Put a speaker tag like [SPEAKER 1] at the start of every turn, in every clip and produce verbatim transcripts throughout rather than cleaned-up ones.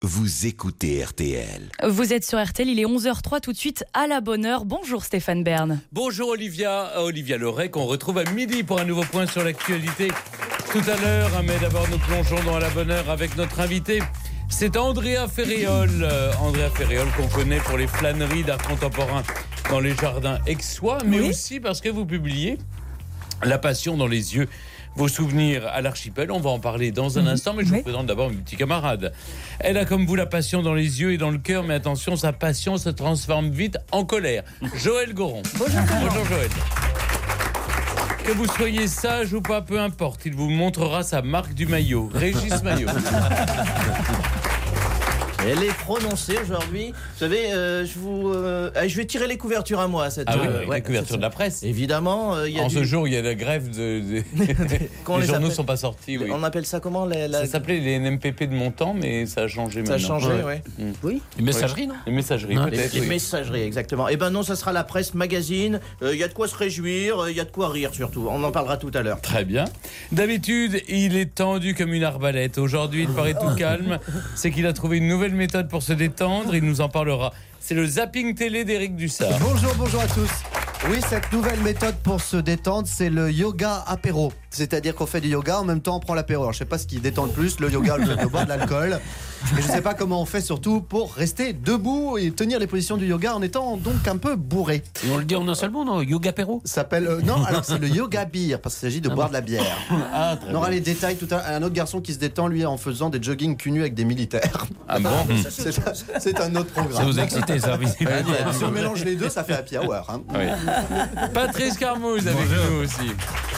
[SPEAKER 1] Vous écoutez R T L.
[SPEAKER 2] Vous êtes sur R T L, il est onze heures zéro trois tout de suite à la bonne heure. Bonjour Stéphane Bern.
[SPEAKER 3] Bonjour Olivia, Olivia Leray qu'on retrouve à midi pour un nouveau point sur l'actualité tout à l'heure. Mais d'abord nous plongeons dans la bonne heure avec notre invité. C'est Andrea Ferréol. Euh, Andrea Ferréol qu'on connaît pour les flâneries d'art contemporain dans les jardins aixois, mais oui. aussi parce que vous publiez La Passion dans les yeux. Vos souvenirs à l'archipel, on va en parler dans un instant, mais je oui. vous présente d'abord une petite camarade. Elle a comme vous la passion dans les yeux et dans le cœur, mais attention, sa passion se transforme vite en colère. Joëlle Goron.
[SPEAKER 2] Bonjour,
[SPEAKER 3] Bonjour Joëlle. Que vous soyez sage ou pas, peu importe, il vous montrera sa marque du maillot. Régis Maillot.
[SPEAKER 4] Elle est prononcée aujourd'hui. Vous savez, euh, je vous, euh, je vais tirer les couvertures à moi. Cette,
[SPEAKER 3] ah oui,
[SPEAKER 4] euh,
[SPEAKER 3] ouais,
[SPEAKER 4] ouais,
[SPEAKER 3] les couvertures de la presse.
[SPEAKER 4] Évidemment. Euh, y a
[SPEAKER 3] en
[SPEAKER 4] du...
[SPEAKER 3] ce jour, il y a la grève de. de... les journaux ne sont pas sortis. Oui.
[SPEAKER 4] On appelle ça comment la, la...
[SPEAKER 3] Ça s'appelait les N M P P de mon temps, mais ça a changé
[SPEAKER 4] ça
[SPEAKER 3] maintenant.
[SPEAKER 4] Ça a changé, oui.
[SPEAKER 3] Mmh.
[SPEAKER 4] Oui.
[SPEAKER 5] Les messageries, non
[SPEAKER 3] Les messageries,
[SPEAKER 4] non,
[SPEAKER 3] peut-être.
[SPEAKER 4] Les, les
[SPEAKER 3] oui.
[SPEAKER 4] messageries, exactement. Eh ben non, ça sera la presse magazine. Il euh, y a de quoi se réjouir, il euh, y a de quoi rire surtout. On en parlera tout à l'heure.
[SPEAKER 3] Très bien. D'habitude, il est tendu comme une arbalète. Aujourd'hui, il paraît tout calme. C'est qu'il a trouvé une nouvelle méthode pour se détendre. Il nous en parlera. C'est le zapping télé d'Éric Dussard.
[SPEAKER 6] Bonjour, bonjour à tous. Oui, cette nouvelle méthode pour se détendre, c'est le yoga apéro. C'est-à-dire qu'on fait du yoga, en même temps on prend l'apéro. Alors je sais pas ce qui détend le plus, le yoga ou le boire de l'alcool. Et je sais pas comment on fait surtout pour rester debout et tenir les positions du yoga en étant donc un peu bourré.
[SPEAKER 5] Et on le dit en un seul mot, non ? Yoga apéro ?
[SPEAKER 6] Ça s'appelle euh, non, alors c'est le yoga beer parce qu'il s'agit de ah boire bon. de la bière.
[SPEAKER 3] Ah,
[SPEAKER 6] on aura les détails tout à l'heure. Un autre garçon qui se détend lui en faisant des jogging cul nu avec des militaires.
[SPEAKER 3] Ah bon ?
[SPEAKER 6] c'est, c'est un autre programme.
[SPEAKER 5] Ça vous a excité ça, visiblement.
[SPEAKER 6] Si on mélange les deux, ça fait happy hour. Hein.
[SPEAKER 3] Oui. Patrice Carmouze avec Bonjour. nous aussi.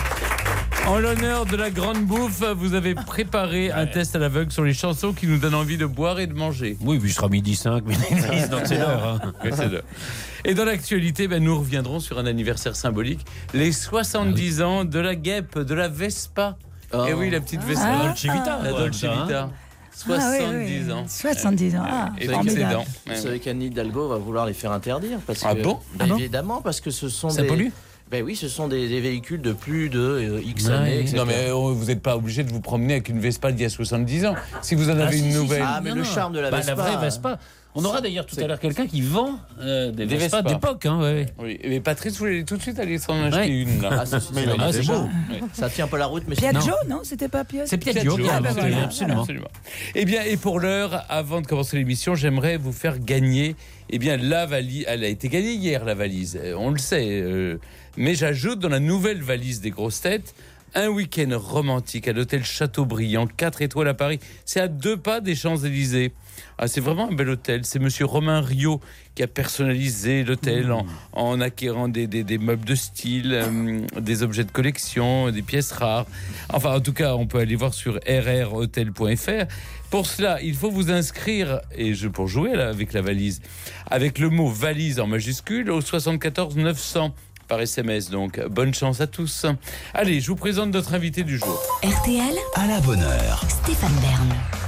[SPEAKER 3] En l'honneur de la grande bouffe, vous avez préparé un test à l'aveugle sur les chansons qui nous donnent envie de boire et de manger.
[SPEAKER 5] Oui, puis il sera midi cinq, midi dix, donc c'est l'heure. Hein.
[SPEAKER 3] Oui, c'est l'heure. Et dans l'actualité, ben, nous reviendrons sur un anniversaire symbolique, les soixante-dix ah oui. ans de la guêpe, de la Vespa. Oh. Et oui, la petite Vespa.
[SPEAKER 2] Ah.
[SPEAKER 3] La Dolce Vita. La Dolce Vita. soixante-dix
[SPEAKER 2] ah, oui, oui.
[SPEAKER 3] ans.
[SPEAKER 2] soixante-dix ans. Ah,
[SPEAKER 3] et donc ses dents.
[SPEAKER 4] Vous savez qu'Anne Hidalgo va vouloir les faire interdire parce
[SPEAKER 3] ah
[SPEAKER 4] que,
[SPEAKER 3] bon
[SPEAKER 4] bah,
[SPEAKER 2] ah bon
[SPEAKER 4] évidemment, parce que ce sont
[SPEAKER 5] Ça
[SPEAKER 4] des...
[SPEAKER 5] pollue ?
[SPEAKER 4] Ben oui, ce sont des, des véhicules de plus de euh, X
[SPEAKER 5] ouais,
[SPEAKER 4] années,
[SPEAKER 5] oui.
[SPEAKER 4] et cetera.
[SPEAKER 3] Non mais euh, vous n'êtes pas obligé de vous promener avec une Vespa d'il y a soixante-dix ans. Si vous en avez
[SPEAKER 5] ah,
[SPEAKER 3] une
[SPEAKER 5] si,
[SPEAKER 3] nouvelle...
[SPEAKER 4] Si, si. Ah mais
[SPEAKER 5] non,
[SPEAKER 4] le
[SPEAKER 5] non.
[SPEAKER 4] charme de la
[SPEAKER 5] bah,
[SPEAKER 4] Vespa...
[SPEAKER 5] La vraie Vespa. On aura d'ailleurs tout
[SPEAKER 4] c'est...
[SPEAKER 5] à l'heure quelqu'un qui vend euh, des, des Vespa,
[SPEAKER 3] Vespa
[SPEAKER 5] d'époque. Hein, ouais, ouais.
[SPEAKER 3] Oui, mais Patrice voulait tout de suite aller s'en acheter
[SPEAKER 5] ouais.
[SPEAKER 3] une. Là.
[SPEAKER 4] Ah, c'est, c'est,
[SPEAKER 5] mais
[SPEAKER 4] ah,
[SPEAKER 5] c'est beau.
[SPEAKER 3] Oui.
[SPEAKER 4] Ça tient pas la route, mais
[SPEAKER 2] Piaggio,
[SPEAKER 4] c'est...
[SPEAKER 2] non, c'était pas Piaggio.
[SPEAKER 5] C'est Piaggio,
[SPEAKER 3] Piaggio,
[SPEAKER 5] ah,
[SPEAKER 3] bah,
[SPEAKER 5] absolument.
[SPEAKER 3] voilà,
[SPEAKER 5] absolument.
[SPEAKER 3] absolument. Eh bien, et pour l'heure, avant de commencer l'émission, j'aimerais vous faire gagner. Eh bien, la valise, elle a été gagnée hier, la valise. On le sait. Euh, mais j'ajoute dans la nouvelle valise des grosses têtes un week-end romantique à l'hôtel Chateaubriand, quatre étoiles à Paris. C'est à deux pas des Champs-Élysées. Ah, c'est vraiment un bel hôtel. C'est monsieur Romain Rio qui a personnalisé l'hôtel mmh. en, en acquérant des, des, des meubles de style, euh, des objets de collection, des pièces rares. Enfin, en tout cas, on peut aller voir sur r r hotel point f r. Pour cela, il faut vous inscrire, et je, pour jouer là, avec la valise, avec le mot valise en majuscule au soixante-quatorze neuf cents. Par S M S, donc bonne chance à tous. Allez, je vous présente notre invité du jour.
[SPEAKER 1] R T L, à la bonne heure.
[SPEAKER 2] Stéphane Bern.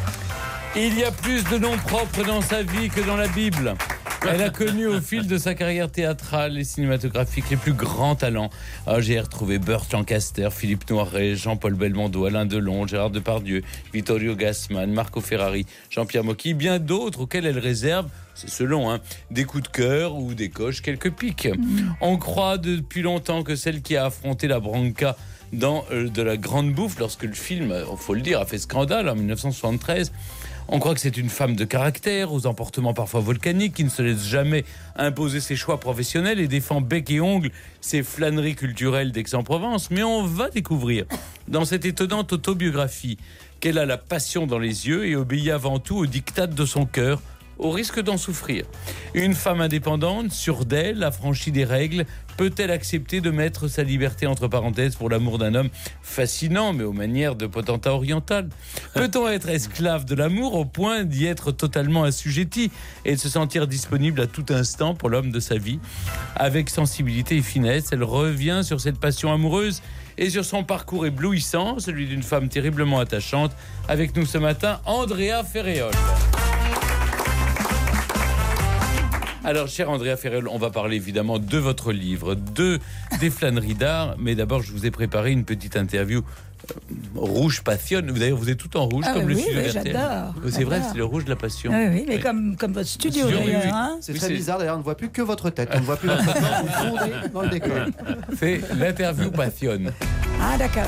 [SPEAKER 3] Il y a plus de noms propres dans sa vie que dans la Bible. Elle a connu au fil de sa carrière théâtrale et cinématographique les plus grands talents. Ah, j'ai retrouvé Burt Lancaster, Philippe Noiret, Jean-Paul Belmondo, Alain Delon, Gérard Depardieu, Vittorio Gassman, Marco Ferrari, Jean-Pierre Mocky, bien d'autres auxquels elle réserve, c'est selon, hein, des coups de cœur ou des coches, quelques piques. Mmh. On croit depuis longtemps que celle qui a affronté la Branca dans euh, de la grande bouffe, lorsque le film, il faut le dire, a fait scandale en dix-neuf cent soixante-treize, on croit que c'est une femme de caractère, aux emportements parfois volcaniques, qui ne se laisse jamais imposer ses choix professionnels et défend bec et ongle ses flâneries culturelles d'Aix-en-Provence. Mais on va découvrir, dans cette étonnante autobiographie, qu'elle a la passion dans les yeux et obéit avant tout aux diktats de son cœur, au risque d'en souffrir. Une femme indépendante, sûre d'elle, affranchie des règles, peut-elle accepter de mettre sa liberté entre parenthèses pour l'amour d'un homme fascinant, mais aux manières de potentat oriental ? Peut-on être esclave de l'amour au point d'y être totalement assujetti et de se sentir disponible à tout instant pour l'homme de sa vie ? Avec sensibilité et finesse, elle revient sur cette passion amoureuse et sur son parcours éblouissant, celui d'une femme terriblement attachante. Avec nous ce matin, Andrea Ferréol. Alors, cher Andrea Ferriol, on va parler évidemment de votre livre, de des flâneries d'art. Mais d'abord, je vous ai préparé une petite interview. Rouge passionne. D'ailleurs, vous êtes tout en rouge,
[SPEAKER 7] ah
[SPEAKER 3] comme
[SPEAKER 7] oui,
[SPEAKER 3] le studio
[SPEAKER 7] oui,
[SPEAKER 3] R T L.
[SPEAKER 7] j'adore.
[SPEAKER 3] C'est vrai,
[SPEAKER 7] j'adore.
[SPEAKER 3] c'est le rouge de la passion.
[SPEAKER 7] Oui, oui, mais
[SPEAKER 3] Oui.
[SPEAKER 7] Comme, comme votre studio,
[SPEAKER 3] Studio, oui,
[SPEAKER 7] d'ailleurs.
[SPEAKER 3] oui.
[SPEAKER 7] Hein.
[SPEAKER 6] C'est
[SPEAKER 3] Oui,
[SPEAKER 6] très
[SPEAKER 3] c'est-
[SPEAKER 6] bizarre d'ailleurs, on ne voit plus que votre tête, on ne voit plus votre tête, vous fondez dans le décor.
[SPEAKER 3] C'est l'interview passionne.
[SPEAKER 7] Ah, d'accord.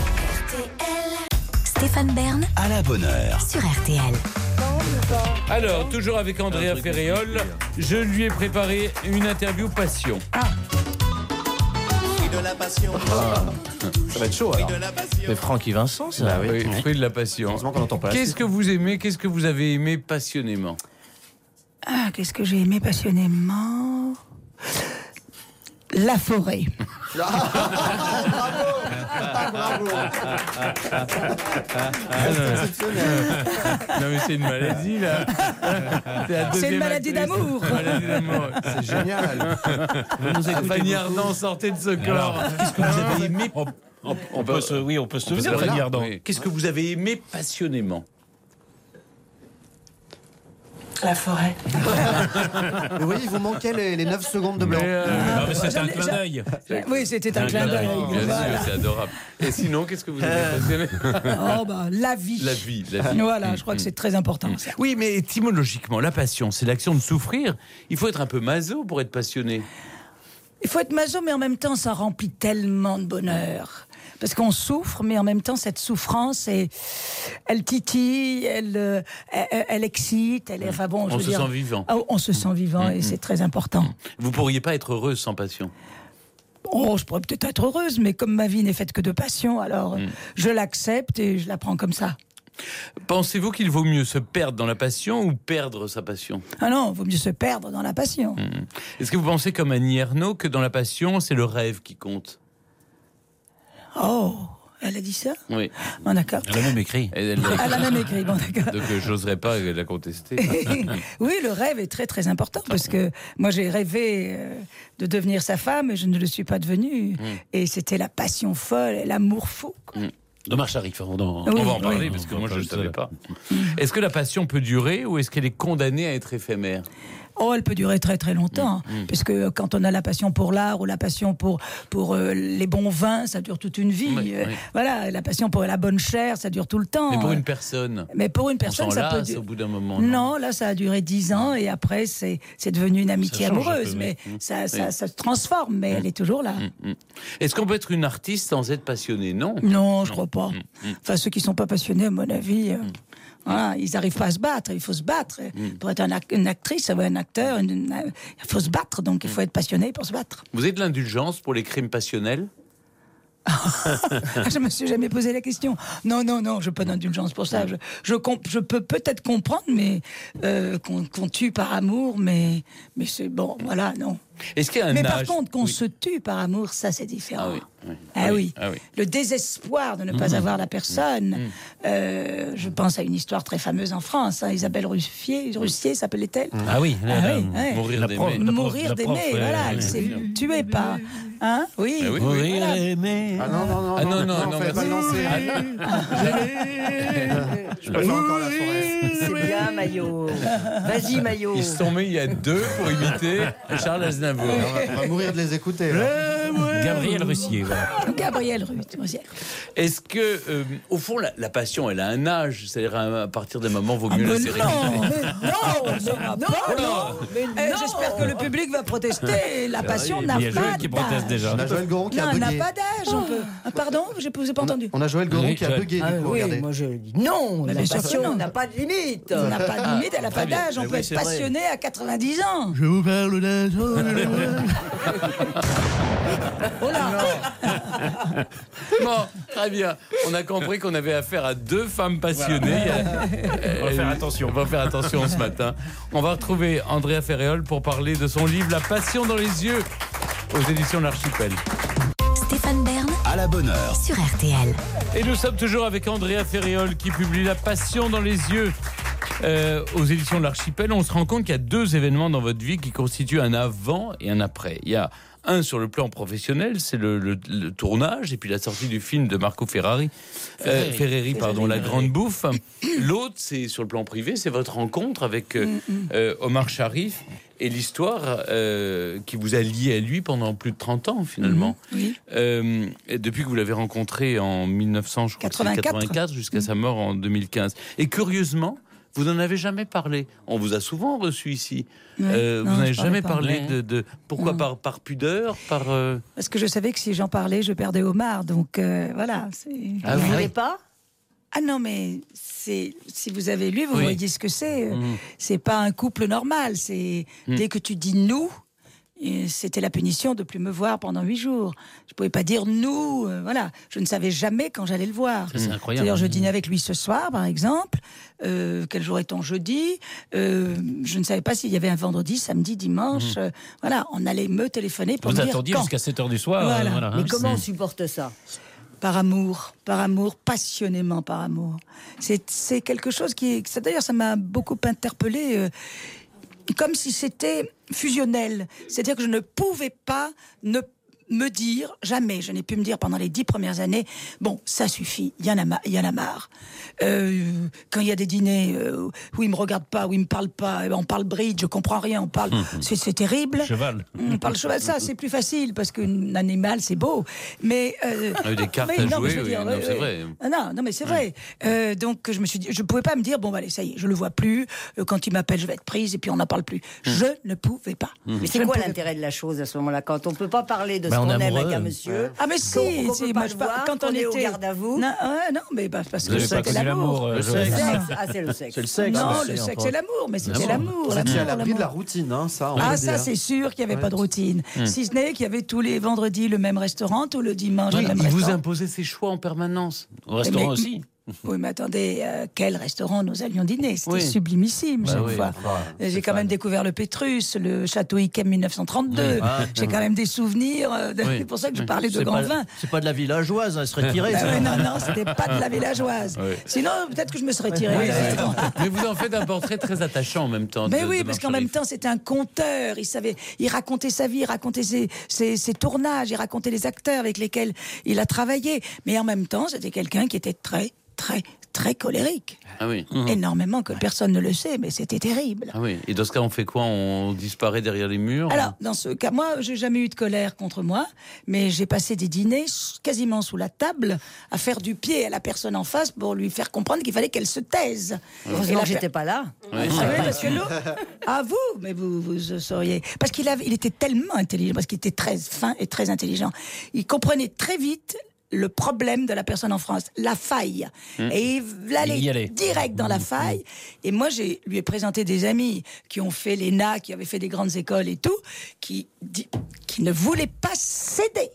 [SPEAKER 1] Stéphane Bern à la bonne heure.
[SPEAKER 8] Sur R T L.
[SPEAKER 3] Alors, toujours avec Andrea Ferriol, je lui ai préparé une interview passion.
[SPEAKER 6] Ça va être chaud alors.
[SPEAKER 5] C'est Francky Vincent, ça.
[SPEAKER 6] Bah oui.
[SPEAKER 3] Oui, fruit de la passion.
[SPEAKER 6] Heureusement qu'on n'entend pas la
[SPEAKER 3] Qu'est-ce
[SPEAKER 6] suite.
[SPEAKER 3] que vous aimez, qu'est-ce que vous avez aimé passionnément?
[SPEAKER 7] Ah, qu'est-ce que j'ai aimé passionnément? La forêt.
[SPEAKER 3] Non mais c'est une maladie là. C'est, la
[SPEAKER 7] C'est
[SPEAKER 3] deuxième
[SPEAKER 7] une maladie
[SPEAKER 3] actrice.
[SPEAKER 7] d'amour.
[SPEAKER 3] Une maladie d'amour.
[SPEAKER 6] C'est génial.
[SPEAKER 3] Fanny Ardant sortait de ce corps.
[SPEAKER 5] Qu'est-ce que vous avez aimé on, on- on peut se, Oui, on peut se souvenir, Fanny Ardant.
[SPEAKER 3] Oui. Qu'est-ce que vous avez aimé passionnément?
[SPEAKER 7] La forêt.
[SPEAKER 6] Mais oui, il vous manquait les, les neuf secondes de blanc.
[SPEAKER 3] Mais, euh,
[SPEAKER 5] Non, mais c'était
[SPEAKER 7] J'en
[SPEAKER 5] un
[SPEAKER 7] ai-
[SPEAKER 5] clin
[SPEAKER 7] j'en-
[SPEAKER 5] d'œil.
[SPEAKER 7] Oui, c'était un
[SPEAKER 5] Un
[SPEAKER 7] clin
[SPEAKER 5] clin
[SPEAKER 7] d'œil.
[SPEAKER 5] d'œil,
[SPEAKER 3] bien
[SPEAKER 7] Voilà.
[SPEAKER 3] sûr, c'est adorable. Et sinon, qu'est-ce que vous avez passionné?
[SPEAKER 7] Oh, bah, la vie.
[SPEAKER 3] La vie, la vie.
[SPEAKER 7] Voilà, je crois que c'est très important. ça.
[SPEAKER 3] Oui, mais étymologiquement, la passion, c'est l'action de souffrir. Il faut être un peu maso pour être passionné.
[SPEAKER 7] Il faut être maso, mais en même temps, ça remplit tellement de bonheur. Parce qu'on souffre, mais en même temps, cette souffrance, elle, elle titille, elle, euh, elle, elle excite. Elle, est- enfin bon, je
[SPEAKER 3] On
[SPEAKER 7] veux
[SPEAKER 3] se
[SPEAKER 7] dire,
[SPEAKER 3] sent vivant.
[SPEAKER 7] Ah, on se sent vivant et c'est très important.
[SPEAKER 3] Vous pourriez pas être heureuse sans passion.
[SPEAKER 7] Oh, je pourrais peut-être être heureuse, mais comme ma vie n'est faite que de passion, alors euh, je l'accepte et je la prends comme ça.
[SPEAKER 3] Pensez-vous qu'il vaut mieux se perdre dans la passion ou perdre sa passion?
[SPEAKER 7] Ah non, il vaut mieux se perdre dans la passion.
[SPEAKER 3] Est-ce que vous pensez comme Annie Ernaux que dans la passion, c'est le rêve qui compte?
[SPEAKER 7] Oh, elle a dit ça?
[SPEAKER 3] Oui.
[SPEAKER 7] Bon, d'accord.
[SPEAKER 5] Elle a même écrit.
[SPEAKER 3] Elle- elle-
[SPEAKER 7] Elle a même écrit, bon, d'accord.
[SPEAKER 3] Donc euh, j'oserais pas la contester.
[SPEAKER 7] Oui, le rêve est très très important parce que moi j'ai rêvé euh, de devenir sa femme et je ne le suis pas devenue. Et c'était la passion folle et l'amour fou. quoi.
[SPEAKER 5] Dommage, Sharif. On, en-
[SPEAKER 7] Oui,
[SPEAKER 3] On va en parler
[SPEAKER 7] oui.
[SPEAKER 3] parce que
[SPEAKER 5] On
[SPEAKER 3] moi
[SPEAKER 5] va
[SPEAKER 3] je ne
[SPEAKER 5] parler
[SPEAKER 3] savais
[SPEAKER 5] de
[SPEAKER 3] pas. Est-ce que la passion peut durer ou est-ce qu'elle est condamnée à être éphémère?
[SPEAKER 7] Oh, elle peut durer très très longtemps, parce que quand on a la passion pour l'art ou la passion pour pour euh, les bons vins, ça dure toute une vie.
[SPEAKER 3] Oui,
[SPEAKER 7] Euh,
[SPEAKER 3] oui.
[SPEAKER 7] Voilà, la passion pour la bonne chair, ça dure tout le temps.
[SPEAKER 3] Mais pour une personne,
[SPEAKER 7] Mais pour une
[SPEAKER 3] on
[SPEAKER 7] personne,
[SPEAKER 3] s'en
[SPEAKER 7] ça peut
[SPEAKER 3] lasse
[SPEAKER 7] durer.
[SPEAKER 3] au bout d'un moment.
[SPEAKER 7] Non, là, ça a duré dix ans et après, c'est c'est devenu une amitié
[SPEAKER 5] Ça change un
[SPEAKER 7] amoureuse,
[SPEAKER 5] peu,
[SPEAKER 7] mais
[SPEAKER 5] oui.
[SPEAKER 7] ça, ça,
[SPEAKER 3] Oui.
[SPEAKER 7] ça se transforme, mais elle est toujours là.
[SPEAKER 3] Mm. Est-ce qu'on peut être une artiste sans être passionné? Non.
[SPEAKER 7] Non, je crois pas. Enfin, ceux qui sont pas passionnés, à mon avis, euh, voilà, ils n'arrivent pas à se battre. Il faut se battre. Pour être un ac- une actrice, ou un acteur, une- une- il faut se battre. Donc, il faut être passionné pour se battre.
[SPEAKER 3] Vous avez de l'indulgence pour les crimes passionnels?
[SPEAKER 7] Je me suis jamais posé la question. Non, non, non, je n'ai pas d'indulgence pour ça. Je, je, comp- je peux peut-être comprendre, mais euh, qu'on qu'on tue par amour, mais, mais c'est bon, voilà, non.
[SPEAKER 3] Est-ce qu'il y a un
[SPEAKER 7] Mais
[SPEAKER 3] âge
[SPEAKER 7] par contre, qu'on
[SPEAKER 3] Oui.
[SPEAKER 7] se tue par amour, ça c'est différent.
[SPEAKER 3] Ah oui, oui.
[SPEAKER 7] Ah oui.
[SPEAKER 3] Ah oui.
[SPEAKER 7] Le désespoir de ne pas avoir la personne. Euh, je pense à une histoire très fameuse en France. hein, Isabelle Ruffier, Russier s'appelait-elle
[SPEAKER 5] Ah oui,
[SPEAKER 7] Ah
[SPEAKER 5] la- la-
[SPEAKER 7] oui, ouais.
[SPEAKER 3] Mourir
[SPEAKER 5] la
[SPEAKER 3] d'aimer.
[SPEAKER 5] prof- la prof-
[SPEAKER 7] Mourir
[SPEAKER 5] la
[SPEAKER 7] d'aimer,
[SPEAKER 5] prof, ouais,
[SPEAKER 7] voilà, elle
[SPEAKER 5] ouais.
[SPEAKER 7] s'est tuée par. Hein Oui.
[SPEAKER 3] Ah oui,
[SPEAKER 5] Mourir
[SPEAKER 7] Voilà.
[SPEAKER 5] aimé.
[SPEAKER 6] Ah non, non, non,
[SPEAKER 3] Ah non, non, non,
[SPEAKER 6] fallait pas le lancer. Je préfère encore la forêt.
[SPEAKER 9] C'est bien, Maillot. Vas-y, Maillot.
[SPEAKER 3] Ils se sont mis il y a deux pour imiter Charles Aznavour.
[SPEAKER 6] On va mourir de les écouter. là.
[SPEAKER 5] Gabriel Russier. Voilà.
[SPEAKER 7] Gabriel Ruth.
[SPEAKER 3] Est-ce que, euh, au fond, la, la passion, elle a un âge? C'est-à-dire, à à partir d'un moment, vaut
[SPEAKER 7] Ah,
[SPEAKER 3] mieux
[SPEAKER 7] mais
[SPEAKER 3] laisser
[SPEAKER 7] non,
[SPEAKER 3] réguler.
[SPEAKER 7] mais non, ça va pas, non. Eh, J'espère que le public va protester. La passion n'a
[SPEAKER 5] Il y a
[SPEAKER 7] pas
[SPEAKER 5] Joël qui proteste
[SPEAKER 7] d'âge.
[SPEAKER 5] déjà.
[SPEAKER 6] On a Joël Goron qui
[SPEAKER 7] Non,
[SPEAKER 6] a
[SPEAKER 7] elle n'a
[SPEAKER 6] bugué.
[SPEAKER 7] pas d'âge. On peut. Ah, pardon, j'ai pas, j'ai pas
[SPEAKER 6] On a-
[SPEAKER 7] entendu.
[SPEAKER 6] On a Joël Goron
[SPEAKER 5] Oui,
[SPEAKER 6] qui a
[SPEAKER 5] Joël.
[SPEAKER 6] bugué,
[SPEAKER 9] Ah
[SPEAKER 6] du coup,
[SPEAKER 9] oui,
[SPEAKER 6] regardez.
[SPEAKER 9] moi je dis non,
[SPEAKER 7] Mais
[SPEAKER 9] la
[SPEAKER 7] bien sûr que
[SPEAKER 9] passion
[SPEAKER 7] non.
[SPEAKER 9] n'a pas de limite.
[SPEAKER 7] On n'a pas de limite, elle n'a pas d'âge. On
[SPEAKER 9] Mais
[SPEAKER 7] peut
[SPEAKER 9] oui,
[SPEAKER 7] être
[SPEAKER 9] c'est vrai.
[SPEAKER 7] passionné à quatre-vingt-dix ans.
[SPEAKER 6] Je vous parle d'un
[SPEAKER 7] Oh là.
[SPEAKER 3] Bon, très bien. On a compris qu'on avait affaire à deux femmes passionnées.
[SPEAKER 5] On va faire attention.
[SPEAKER 3] On va faire attention ce matin. On va retrouver Andrea Ferriol pour parler de son livre La passion dans les yeux aux éditions de l'Archipel.
[SPEAKER 8] Stéphane Bern
[SPEAKER 1] À la bonne heure.
[SPEAKER 8] sur R T L.
[SPEAKER 3] Et nous sommes toujours avec Andrea Ferriol qui publie La passion dans les yeux euh, aux éditions de l'Archipel. On se rend compte qu'il y a deux événements dans votre vie qui constituent un avant et un après. Il y a Un, sur le plan professionnel, c'est le, le, le tournage et puis la sortie du film de Marco Ferrari, euh, Ferreri, pardon, La Grande Bouffe. L'autre, c'est sur le plan privé, c'est votre rencontre avec euh, euh, Omar Sharif et l'histoire euh, qui vous a lié à lui pendant plus de trente ans, finalement.
[SPEAKER 7] Mmh, oui.
[SPEAKER 3] Euh, et depuis que vous l'avez rencontré en mille neuf cents quatre-vingt-quatre jusqu'à mmh. sa mort en deux mille quinze. Et curieusement, vous n'en avez jamais parlé. On vous a souvent reçu ici. Ouais, euh, non, vous n'avez jamais parlé de, de... Pourquoi par, par pudeur par, euh...
[SPEAKER 7] Parce que je savais que si j'en parlais, je perdais Omar. Donc euh, voilà. C'est...
[SPEAKER 9] Ah, vous ne voulez pas ?
[SPEAKER 7] Ah non, mais c'est, si vous avez lu, vous
[SPEAKER 3] oui.
[SPEAKER 7] voyez ce que c'est.
[SPEAKER 3] Mmh.
[SPEAKER 7] C'est pas un couple normal. C'est mmh. dès que tu dis nous, c'était la punition de plus me voir pendant huit jours. Je pouvais pas dire nous. Euh, voilà, je ne savais jamais quand j'allais le voir.
[SPEAKER 5] Ça, c'est incroyable.
[SPEAKER 7] C'est-à-dire, je dînais avec lui ce soir, par exemple. Euh, quel jour est-on jeudi euh, Je ne savais pas s'il y avait un vendredi, samedi, dimanche. Mmh. Euh, voilà, on allait me téléphoner pour
[SPEAKER 5] vous
[SPEAKER 7] me dire
[SPEAKER 5] attendiez
[SPEAKER 7] quand.
[SPEAKER 5] jusqu'à sept heures du soir.
[SPEAKER 7] Voilà.
[SPEAKER 5] Euh, voilà,
[SPEAKER 9] Mais
[SPEAKER 5] hein,
[SPEAKER 9] comment
[SPEAKER 5] c'est...
[SPEAKER 9] on supporte ça ?
[SPEAKER 7] Par amour, par amour, passionnément par amour. C'est, c'est quelque chose qui... Ça, d'ailleurs, ça m'a beaucoup interpellée, euh, comme si c'était fusionnel. C'est-à-dire que je ne pouvais pas ne me dire, jamais, je n'ai pu me dire pendant les dix premières années, bon, ça suffit, il y en a, ma- y en a marre. Euh, quand il y a des dîners euh, où ils me regardent pas, où ils me parlent pas, eh ben on parle bridge, je comprends rien, on parle, c'est, c'est terrible.
[SPEAKER 5] Cheval.
[SPEAKER 7] On parle cheval, ça c'est plus facile parce qu'un animal c'est beau, mais euh,
[SPEAKER 3] on a eu des cartes
[SPEAKER 7] mais
[SPEAKER 3] à
[SPEAKER 7] non,
[SPEAKER 3] jouer,
[SPEAKER 7] je veux
[SPEAKER 3] oui,
[SPEAKER 7] dire,
[SPEAKER 3] non,
[SPEAKER 7] oui,
[SPEAKER 3] c'est
[SPEAKER 7] oui.
[SPEAKER 3] vrai.
[SPEAKER 7] Ah non, non, mais c'est vrai. Euh, donc je me suis dit, je pouvais pas me dire bon, bah, allez, ça y est, je le vois plus. Euh, quand il m'appelle, je vais être prise et puis on n'en parle plus. Je ne pouvais pas.
[SPEAKER 9] Mais
[SPEAKER 7] Je
[SPEAKER 9] c'est
[SPEAKER 7] ne
[SPEAKER 9] quoi
[SPEAKER 7] pouvais
[SPEAKER 9] l'intérêt de la chose à ce moment-là, quand on peut pas parler de ce
[SPEAKER 5] Ben, on
[SPEAKER 9] qu'on
[SPEAKER 5] est
[SPEAKER 9] aime avec
[SPEAKER 5] amoureux.
[SPEAKER 9] un monsieur?
[SPEAKER 7] Ah mais si,
[SPEAKER 9] Qu'on- qu'on
[SPEAKER 7] si,
[SPEAKER 9] peut
[SPEAKER 7] moi,
[SPEAKER 9] pas
[SPEAKER 7] je
[SPEAKER 9] le
[SPEAKER 7] par-
[SPEAKER 9] voir,
[SPEAKER 7] quand
[SPEAKER 9] qu'on
[SPEAKER 7] on
[SPEAKER 9] est au
[SPEAKER 7] était
[SPEAKER 9] garde à vous.
[SPEAKER 7] Non, ouais, non, mais bah, parce
[SPEAKER 5] Vous
[SPEAKER 7] que le
[SPEAKER 5] n'avez pas
[SPEAKER 7] sexe c'est
[SPEAKER 5] connu l'amour.
[SPEAKER 7] l'amour.
[SPEAKER 5] euh,
[SPEAKER 4] Le
[SPEAKER 5] Joël.
[SPEAKER 4] sexe.
[SPEAKER 9] Ah, c'est le sexe.
[SPEAKER 4] C'est le sexe.
[SPEAKER 7] Non,
[SPEAKER 4] hein,
[SPEAKER 7] le
[SPEAKER 4] c'est
[SPEAKER 7] sexe
[SPEAKER 4] encore-
[SPEAKER 7] c'est l'amour, mais c'était
[SPEAKER 5] L'amour.
[SPEAKER 7] l'amour.
[SPEAKER 6] Vous étiez à
[SPEAKER 7] l'amour,
[SPEAKER 6] l'abri de la
[SPEAKER 7] l'amour.
[SPEAKER 6] routine, hein, ça. on
[SPEAKER 7] Ah
[SPEAKER 6] peut
[SPEAKER 7] ça
[SPEAKER 6] dire.
[SPEAKER 7] c'est sûr qu'il n'y avait
[SPEAKER 6] Ouais.
[SPEAKER 7] pas de routine. Si ce n'est qu'il y avait tous les vendredis le même restaurant, tout le dimanche
[SPEAKER 3] Oui,
[SPEAKER 7] le même
[SPEAKER 3] il vous
[SPEAKER 7] restaurant.
[SPEAKER 3] imposait ses choix en permanence.
[SPEAKER 5] Au restaurant
[SPEAKER 7] Mais-
[SPEAKER 5] aussi.
[SPEAKER 7] Oui, mais attendez, euh, quel restaurant nous allions dîner? C'était
[SPEAKER 3] Oui.
[SPEAKER 7] sublimissime
[SPEAKER 3] Bah
[SPEAKER 7] chaque
[SPEAKER 3] oui,
[SPEAKER 7] fois.
[SPEAKER 6] enfin,
[SPEAKER 7] J'ai
[SPEAKER 6] c'est
[SPEAKER 7] quand même
[SPEAKER 6] fan.
[SPEAKER 7] découvert le Pétrus, le château Yquem mille neuf cent trente-deux.
[SPEAKER 4] Ah.
[SPEAKER 7] J'ai quand même des souvenirs. euh, de-
[SPEAKER 3] Oui.
[SPEAKER 7] C'est pour ça que je
[SPEAKER 3] Oui.
[SPEAKER 7] parlais de
[SPEAKER 4] C'est
[SPEAKER 7] grand
[SPEAKER 4] pas,
[SPEAKER 7] vin.
[SPEAKER 4] c'est pas de la villageoise, elle serait tirée.
[SPEAKER 7] Bah
[SPEAKER 4] ça.
[SPEAKER 7] ouais, non, non, c'était pas de la villageoise.
[SPEAKER 3] Oui.
[SPEAKER 7] Sinon, peut-être que je me serais tiré.
[SPEAKER 3] Oui, c'est- mais vous en faites un portrait très attachant en même temps.
[SPEAKER 7] Mais
[SPEAKER 3] de-
[SPEAKER 7] oui,
[SPEAKER 3] de
[SPEAKER 7] parce
[SPEAKER 3] Marc
[SPEAKER 7] qu'en même
[SPEAKER 3] Sharif.
[SPEAKER 7] temps, c'était un conteur. Il savait, il racontait sa vie, il racontait ses, ses, ses tournages, il racontait les acteurs avec lesquels il a travaillé. Mais en même temps, c'était quelqu'un qui était très, très, très colérique.
[SPEAKER 3] Ah oui.
[SPEAKER 7] Énormément, que personne ne le sait, mais c'était terrible.
[SPEAKER 3] Ah oui. Et dans ce cas, on fait quoi? On disparaît derrière les murs?
[SPEAKER 7] Alors, dans ce cas, moi, j'ai jamais eu de colère contre moi, mais j'ai passé des dîners s- quasiment sous la table à faire du pied à la personne en face pour lui faire comprendre qu'il fallait qu'elle se taise.
[SPEAKER 9] Heureusement
[SPEAKER 7] Et
[SPEAKER 9] que
[SPEAKER 7] la
[SPEAKER 9] j'étais pas là.
[SPEAKER 3] Oui,
[SPEAKER 7] Ah
[SPEAKER 3] c'est
[SPEAKER 7] oui,
[SPEAKER 3] vrai.
[SPEAKER 7] parce que l'autre, ah vous, mais vous, vous sauriez. Parce qu'il avait, il était tellement intelligent, parce qu'il était très fin et très intelligent. Il comprenait très vite le problème de la personne en France, la faille. Et il allait
[SPEAKER 5] Il y allait.
[SPEAKER 7] direct dans la faille. Et moi, j'ai lui ai présenté des amis qui ont fait l'E N A, qui avaient fait des grandes écoles et tout, qui, di- qui ne voulaient pas céder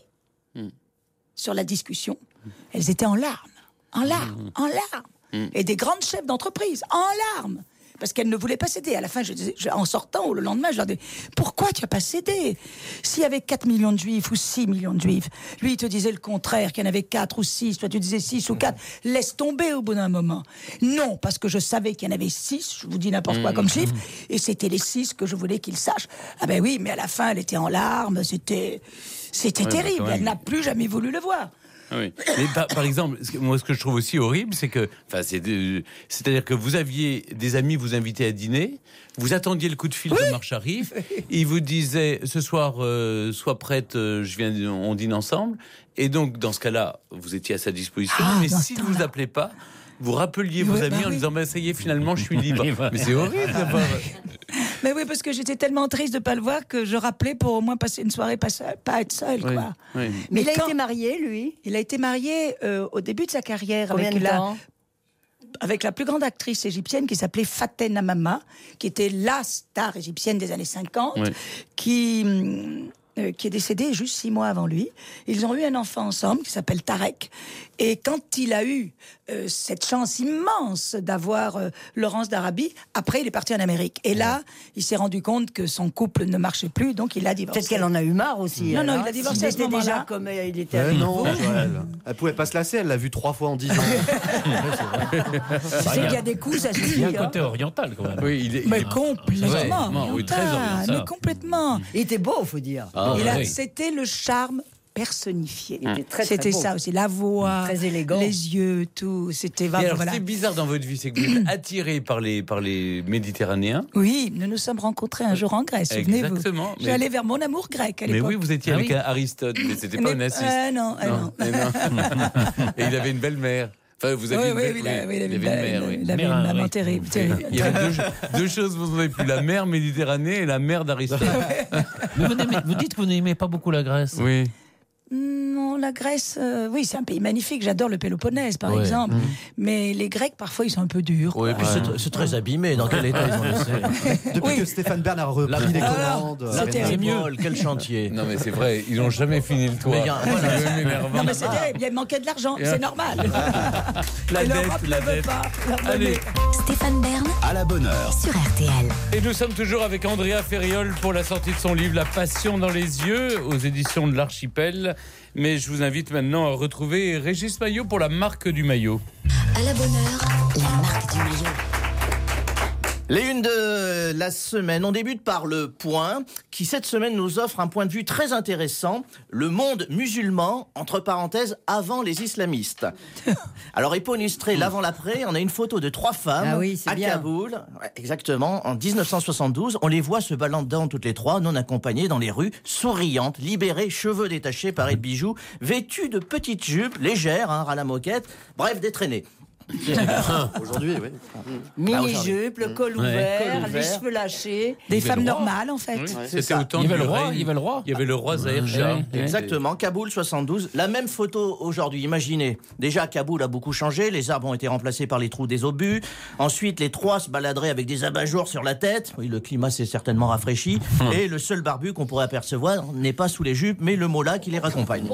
[SPEAKER 7] sur la discussion. Elles étaient en larmes, en larmes, en larmes. Et des grandes chefs d'entreprise, en larmes. Parce qu'elles ne voulaient pas céder. À la fin, je disais, je- en sortant, ou le lendemain, je leur disais, pourquoi tu n'as pas cédé? S'il y avait quatre millions de juifs ou six millions de juifs, lui, il te disait le contraire, qu'il y en avait quatre ou six, toi tu disais six ou quatre, laisse tomber au bout d'un moment. Non, parce que je savais qu'il y en avait six, je vous dis n'importe quoi comme chiffre, et c'était les six que je voulais qu'ils sachent. Ah ben oui, mais à la fin, elle était en larmes, c'était, c'était
[SPEAKER 3] Ouais, bah,
[SPEAKER 7] terrible,
[SPEAKER 3] quand même.
[SPEAKER 7] elle n'a plus jamais voulu le voir.
[SPEAKER 3] Ah oui. Mais par, par exemple, ce que- moi, ce que je trouve aussi horrible, c'est que, enfin, c'est, de- c'est-à-dire que vous aviez des amis vous invitaient à dîner, vous attendiez le coup de fil de Omar Sharif, il vous disait ce soir, euh, sois prête, euh, je viens, on dîne ensemble, et donc dans ce cas-là, vous étiez à sa disposition,
[SPEAKER 7] Ah,
[SPEAKER 3] mais
[SPEAKER 7] dans
[SPEAKER 3] s'il
[SPEAKER 7] ce
[SPEAKER 3] ne vous
[SPEAKER 7] temps-là.
[SPEAKER 3] appelait pas, vous rappeliez
[SPEAKER 7] Oui,
[SPEAKER 3] vos
[SPEAKER 7] bah
[SPEAKER 3] amis en
[SPEAKER 7] oui.
[SPEAKER 3] disant bah, ça y est, finalement, je suis libre.
[SPEAKER 5] Libre.
[SPEAKER 3] Mais c'est horrible d'avoir.
[SPEAKER 7] Mais oui, parce que j'étais tellement triste de ne pas le voir que je rappelais pour au moins passer une soirée, pas, seul, pas être seul,
[SPEAKER 3] Oui,
[SPEAKER 7] quoi.
[SPEAKER 3] oui.
[SPEAKER 9] Mais il a
[SPEAKER 7] quand-
[SPEAKER 9] été marié, lui.
[SPEAKER 7] Il a été marié euh, au début de sa carrière
[SPEAKER 9] Combien
[SPEAKER 7] avec
[SPEAKER 9] de
[SPEAKER 7] la,
[SPEAKER 9] temps?
[SPEAKER 7] avec la plus grande actrice égyptienne qui s'appelait Faten Amama, qui était la star égyptienne des années cinquante,
[SPEAKER 3] Oui.
[SPEAKER 7] qui, hum, euh, qui est décédée juste six mois avant lui. Ils ont eu un enfant ensemble qui s'appelle Tarek. Et quand il a eu euh, cette chance immense d'avoir euh, Laurence d'Arabie, après il est parti en Amérique. Et là, il s'est rendu compte que son couple ne marchait plus, donc il a divorcé.
[SPEAKER 9] Peut-être qu'elle en a eu marre aussi.
[SPEAKER 7] Non, non,
[SPEAKER 9] alors.
[SPEAKER 7] il a divorcé
[SPEAKER 9] Il
[SPEAKER 7] à ce
[SPEAKER 9] était déjà
[SPEAKER 7] moment-là.
[SPEAKER 9] comme euh, il était
[SPEAKER 6] Euh,
[SPEAKER 9] avec
[SPEAKER 6] non,
[SPEAKER 9] vous.
[SPEAKER 6] Joël. Elle pouvait pas se lasser, elle l'a vu trois fois en dix ans.
[SPEAKER 9] Tu sais qu'il y a des coups, ça
[SPEAKER 5] Il y
[SPEAKER 9] suffit.
[SPEAKER 5] a un
[SPEAKER 9] hein.
[SPEAKER 5] côté oriental quand même.
[SPEAKER 3] Oui, il est,
[SPEAKER 7] Mais
[SPEAKER 3] il-
[SPEAKER 7] complètement,
[SPEAKER 3] Ouais, non, oui, très
[SPEAKER 7] oriental,
[SPEAKER 3] oriental.
[SPEAKER 7] mais complètement.
[SPEAKER 9] Il était beau, faut dire.
[SPEAKER 3] Ah
[SPEAKER 5] Ah,
[SPEAKER 7] Et là,
[SPEAKER 5] oui.
[SPEAKER 7] c'était le charme personnifié.
[SPEAKER 9] Il était très, très
[SPEAKER 7] C'était
[SPEAKER 9] beau.
[SPEAKER 7] ça aussi, la voix,
[SPEAKER 9] Très élégant.
[SPEAKER 7] les yeux, tout. C'était
[SPEAKER 3] Et
[SPEAKER 7] vraiment.
[SPEAKER 3] alors,
[SPEAKER 7] Voilà.
[SPEAKER 3] c'est bizarre dans votre vie, c'est que vous êtes attiré par les, par les Méditerranéens.
[SPEAKER 7] Oui, nous nous sommes rencontrés un jour en Grèce, souvenez-vous.
[SPEAKER 3] Exactement.
[SPEAKER 7] Je suis allée vers mon amour grec à
[SPEAKER 3] Mais
[SPEAKER 7] l'époque.
[SPEAKER 3] oui, vous étiez
[SPEAKER 5] Ah
[SPEAKER 3] avec
[SPEAKER 5] oui.
[SPEAKER 3] un Aristote, mais c'était pas
[SPEAKER 7] Mais-
[SPEAKER 3] un Onassis.
[SPEAKER 7] euh, non, euh, non.
[SPEAKER 3] mais non. Et il avait une belle-mère. Enfin, vous
[SPEAKER 7] Oui,
[SPEAKER 3] aviez
[SPEAKER 7] oui,
[SPEAKER 3] une
[SPEAKER 7] oui,
[SPEAKER 3] belle-
[SPEAKER 7] il a- oui, il avait
[SPEAKER 3] il
[SPEAKER 7] une
[SPEAKER 3] avait une
[SPEAKER 7] belle-
[SPEAKER 3] mère, oui.
[SPEAKER 7] il avait
[SPEAKER 5] Mère,
[SPEAKER 7] une maman
[SPEAKER 5] oui.
[SPEAKER 7] terrible. terrible.
[SPEAKER 3] Il y avait deux, deux choses, vous n'avez plus, la mer Méditerranée et la mer d'Aristote.
[SPEAKER 5] Mais vous, n'aimez- vous dites que vous n'aimez pas beaucoup la Grèce.
[SPEAKER 3] Oui.
[SPEAKER 7] Non, la Grèce, euh, oui, c'est un pays magnifique. J'adore le Péloponnèse, par
[SPEAKER 5] Ouais.
[SPEAKER 7] exemple. Mais les Grecs, parfois, ils sont un peu durs.
[SPEAKER 4] Oui, et puis c'est- c'est très abîmé. Dans quel état ils ont laissé
[SPEAKER 6] Depuis
[SPEAKER 7] Oui.
[SPEAKER 6] que Stéphane Bern a repris les commandes.
[SPEAKER 7] c'est
[SPEAKER 4] La
[SPEAKER 7] terrible.
[SPEAKER 4] métropole, quel chantier.
[SPEAKER 3] Non, mais c'est vrai, ils n'ont jamais fini le toit.
[SPEAKER 4] Mais il y a- voilà.
[SPEAKER 3] C'est quand même énervant.
[SPEAKER 7] Non, mais c'est terrible. Il manquait de l'argent.
[SPEAKER 3] Et-
[SPEAKER 7] C'est normal.
[SPEAKER 3] La
[SPEAKER 7] Et
[SPEAKER 3] dette,
[SPEAKER 7] l'Europe
[SPEAKER 3] la
[SPEAKER 7] ne veut
[SPEAKER 3] dette.
[SPEAKER 7] pas leur donner.
[SPEAKER 3] Allez.
[SPEAKER 8] Stéphane Bern
[SPEAKER 1] À la bonne heure.
[SPEAKER 8] sur R T L.
[SPEAKER 3] Et nous sommes toujours avec Andrea Ferriol pour la sortie de son livre La Passion dans les yeux aux éditions de l'Archipel. Mais je vous invite maintenant à retrouver Régis Maillot pour la marque du maillot.
[SPEAKER 8] À la bonne heure, la marque du maillot.
[SPEAKER 4] Les unes de la semaine, on débute par Le Point, qui cette semaine nous offre un point de vue très intéressant, le monde musulman, entre parenthèses, avant les islamistes. Alors, et pour illustrer l'avant-l'après, on a une photo de trois femmes
[SPEAKER 9] Ah oui, c'est
[SPEAKER 4] à
[SPEAKER 9] bien.
[SPEAKER 4] Kaboul, ouais, exactement, en dix-neuf cent soixante-douze. On les voit se baladant toutes les trois, non accompagnées, dans les rues, souriantes, libérées, cheveux détachés, parées de bijoux, vêtues de petites jupes, légères, hein, ras la moquette, bref, des traînées.
[SPEAKER 6] Aujourd'hui, oui.
[SPEAKER 9] Mini-jupe, le col ouvert,
[SPEAKER 4] Col
[SPEAKER 9] les
[SPEAKER 4] ouvert.
[SPEAKER 9] cheveux lâchés.
[SPEAKER 7] Des
[SPEAKER 3] Il y avait
[SPEAKER 7] femmes
[SPEAKER 3] le roi.
[SPEAKER 7] normales, en fait.
[SPEAKER 3] C'était
[SPEAKER 4] ça.
[SPEAKER 3] au temps
[SPEAKER 5] Il y avait
[SPEAKER 3] du
[SPEAKER 5] le roi,
[SPEAKER 3] règne.
[SPEAKER 5] il y avait le roi.
[SPEAKER 3] Il y avait le roi Zahir Shah.
[SPEAKER 5] Ouais, ouais.
[SPEAKER 4] Exactement, Kaboul soixante-douze. La même photo aujourd'hui, imaginez. Déjà, Kaboul a beaucoup changé, les arbres ont été remplacés par les trous des obus. Ensuite, les trois se baladeraient avec des abat-jours sur la tête. Oui, le climat s'est certainement rafraîchi. Et le seul barbu qu'on pourrait apercevoir n'est pas sous les jupes, mais le mollah qui les raccompagne.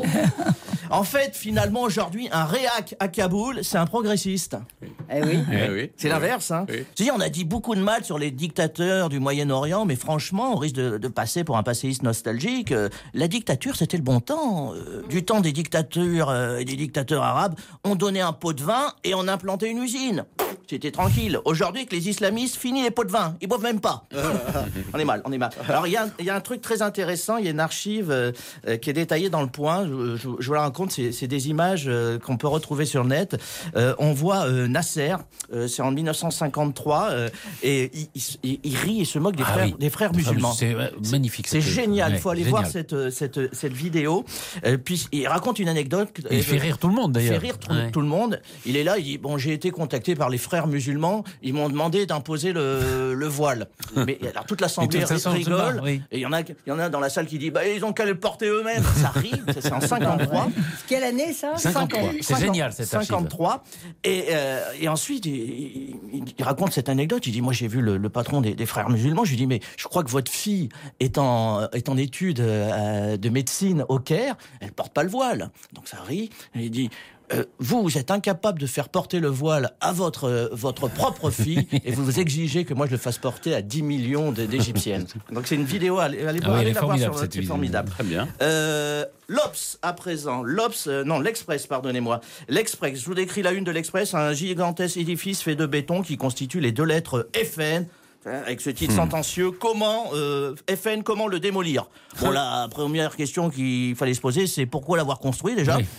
[SPEAKER 4] En fait, finalement, aujourd'hui, un réac à Kaboul, c'est un progressiste.
[SPEAKER 9] Eh oui.
[SPEAKER 3] Eh oui.
[SPEAKER 4] C'est l'inverse, hein.
[SPEAKER 3] Oui.
[SPEAKER 4] Tu sais, on a dit beaucoup de mal sur les dictateurs du Moyen-Orient, mais franchement, on risque de, de passer pour un passéiste nostalgique. Euh, la dictature, c'était le bon temps. Euh, du temps des dictatures euh, et des dictateurs arabes, on donnait un pot de vin et on implantait une usine. C'était tranquille. Aujourd'hui, avec les islamistes, fini les pots de vin. Ils boivent même pas. On est mal, on est mal. Alors, il y, a un- il y a un truc très intéressant. Il y a une archive euh, euh, qui est détaillée dans le Point. Je, je- je vous la raconte. C'est c'est des images euh, qu'on peut retrouver sur le net. Euh, on voit euh, Nasser. euh, c'est en mille neuf cent cinquante-trois. euh, et il, il- il- il rit et se moque des,
[SPEAKER 5] Ah
[SPEAKER 4] frères,
[SPEAKER 5] oui.
[SPEAKER 4] des frères musulmans.
[SPEAKER 5] C'est euh, magnifique.
[SPEAKER 4] C'est
[SPEAKER 5] cette-
[SPEAKER 4] génial. Il
[SPEAKER 5] ouais,
[SPEAKER 4] faut aller
[SPEAKER 5] génial.
[SPEAKER 4] voir cette, euh, cette, cette vidéo. Euh, puis, il raconte une anecdote.
[SPEAKER 5] Et il
[SPEAKER 4] Euh,
[SPEAKER 5] fait rire tout le monde
[SPEAKER 4] il fait
[SPEAKER 5] d'ailleurs.
[SPEAKER 4] rire tout,
[SPEAKER 5] Ouais.
[SPEAKER 4] tout le monde. Il est là, il dit bon, j'ai été contacté par les frères musulmans. Ils m'ont demandé d'imposer le, le voile. Mais alors toute l'assemblée
[SPEAKER 5] Et toute façon, on se
[SPEAKER 4] rigole.
[SPEAKER 5] marre, oui.
[SPEAKER 4] Et il y en a, il y en a dans la salle qui dit bah ils ont qu'à le porter eux-mêmes. Ça rit. Ça, c'est en cinquante-trois.
[SPEAKER 9] Quelle année ça
[SPEAKER 5] cinquante-trois. C'est
[SPEAKER 4] cinquante,
[SPEAKER 5] génial, cette archive.
[SPEAKER 4] cinquante-trois. Et, euh, et ensuite, il, il- il raconte cette anecdote. Il dit moi j'ai vu le, le patron des, des frères musulmans. Je lui dis mais je crois que votre fille est en est en études euh, de médecine au Caire. Elle porte pas le voile. Donc ça rit. Et il dit Euh, vous, vous êtes incapable de faire porter le voile à votre, euh, votre propre fille et vous vous exigez que moi je le fasse porter à dix millions de- d'Égyptiennes. Donc c'est une vidéo, allez, allez
[SPEAKER 5] Ah
[SPEAKER 4] voir,
[SPEAKER 5] oui,
[SPEAKER 4] allez
[SPEAKER 5] elle est
[SPEAKER 4] la voir
[SPEAKER 5] formidable,
[SPEAKER 4] sur
[SPEAKER 5] cette
[SPEAKER 4] c'est
[SPEAKER 5] vidéo.
[SPEAKER 4] formidable.
[SPEAKER 3] Très bien.
[SPEAKER 4] Euh, L'Obs à présent, l'Obs, euh, non l'Express, pardonnez-moi. L'Express, je vous décris la une de l'Express, un gigantesque édifice fait de béton qui constitue les deux lettres F N. Hein, avec ce titre sentencieux, comment euh, F N, comment le démolir? Bon, la première question qu'il fallait se poser, c'est pourquoi l'avoir construit déjà?
[SPEAKER 5] Oui.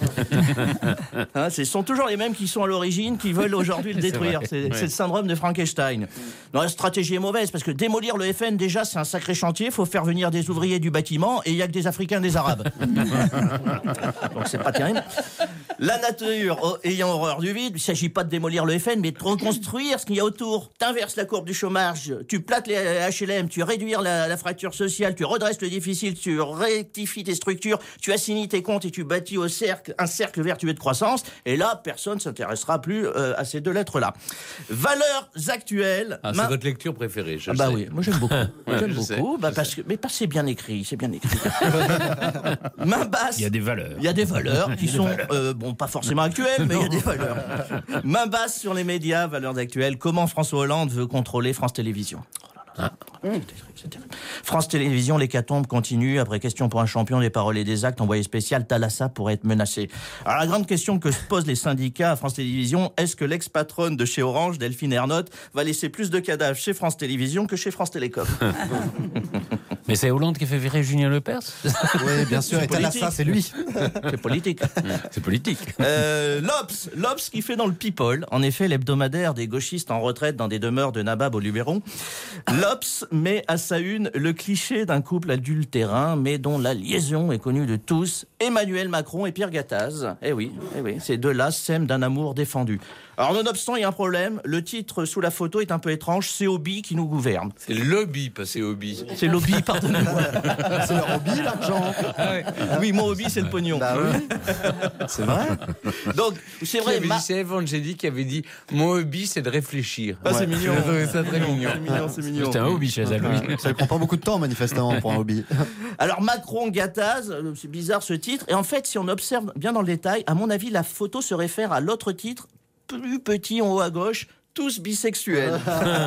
[SPEAKER 4] Hein, ce sont toujours les mêmes qui sont à l'origine, qui veulent aujourd'hui le
[SPEAKER 5] C'est
[SPEAKER 4] détruire.
[SPEAKER 5] vrai.
[SPEAKER 4] C'est
[SPEAKER 3] Ouais.
[SPEAKER 4] c'est le syndrome de Frankenstein. Non, la stratégie est mauvaise parce que démolir le F N, déjà, c'est un sacré chantier. Il faut faire venir des ouvriers du bâtiment et il n'y a que des Africains, des Arabes. Donc c'est pas terrible. La nature oh, ayant horreur du vide, il ne s'agit pas de démolir le F N, mais de reconstruire ce qu'il y a autour. T'inverses la courbe du chômage, tu plates les H L M, tu réduis la, la fracture sociale, tu redresses le déficit, tu rectifies tes structures, tu assignes tes comptes et tu bâtis au cercle, un cercle vertueux de croissance. Et là, personne ne s'intéressera plus euh, à ces deux lettres-là. Valeurs actuelles.
[SPEAKER 3] Ah,
[SPEAKER 4] ma-
[SPEAKER 3] c'est votre lecture préférée, je
[SPEAKER 4] Ah
[SPEAKER 3] le
[SPEAKER 4] bah
[SPEAKER 3] sais.
[SPEAKER 4] oui, moi j'aime beaucoup. j'aime
[SPEAKER 3] je sais,
[SPEAKER 4] beaucoup, bah
[SPEAKER 3] je
[SPEAKER 4] parce que, mais parce que c'est bien écrit, c'est bien écrit. Main basse.
[SPEAKER 5] Il y a des valeurs.
[SPEAKER 4] Il y a des valeurs qui sont, euh, bon, pas forcément actuelles, mais il y a des valeurs. Main basse sur les médias, valeurs actuelles. Comment François Hollande veut contrôler France Télévisions? Oh là là. C'est terrible, c'est terrible. France Télévisions, l'hécatombe continue. Après question pour un champion des paroles et des actes, envoyé spécial, Thalassa pourrait être menacé. Alors la grande question que se posent les syndicats à France Télévisions, est-ce que l'ex-patronne de chez Orange, Delphine Ernotte, va laisser plus de cadavres chez France Télévisions que chez France Télécom?
[SPEAKER 5] Mais c'est Hollande qui fait virer Julien Lepers.
[SPEAKER 6] Oui, bien sûr. Et Talassa, c'est lui.
[SPEAKER 4] C'est politique.
[SPEAKER 5] C'est politique.
[SPEAKER 4] Euh, L'Obs, l'Obs qui fait dans le People, en effet l'hebdomadaire des gauchistes en retraite dans des demeures de Nabab au Luberon. L'Obs met à sa une le cliché d'un couple adultérin, mais dont la liaison est connue de tous, Emmanuel Macron et Pierre Gattaz. Eh oui, eh oui, ces deux-là s'aiment d'un amour défendu. Alors nonobstant, il y a un problème, le titre sous la photo est un peu étrange, c'est Hobby qui nous gouverne.
[SPEAKER 3] C'est le lobby, pas c'est hobby.
[SPEAKER 4] C'est lobby, pardonnez-moi.
[SPEAKER 6] C'est leur hobby, l'argent.
[SPEAKER 4] Oui, mon hobby, c'est le pognon.
[SPEAKER 6] Bah oui. C'est vrai.
[SPEAKER 4] Donc, c'est
[SPEAKER 3] Qui
[SPEAKER 4] vrai,
[SPEAKER 3] avait
[SPEAKER 4] ma-
[SPEAKER 3] dit, c'est Evangélie qui avait dit mon hobby c'est de réfléchir.
[SPEAKER 4] Ah, c'est mignon.
[SPEAKER 3] J'ai trouvé ça très mignon.
[SPEAKER 4] C'est mignon, c'est mignon.
[SPEAKER 5] C'est un hobby chez elle, lui.
[SPEAKER 6] Ça ne prend pas beaucoup de temps, manifestement, pour un hobby.
[SPEAKER 4] Alors Macron Gattaz, euh, c'est bizarre ce titre. Et en fait, si on observe bien dans le détail, à mon avis, la photo se réfère à l'autre titre, plus petit en haut à gauche, tous bisexuels.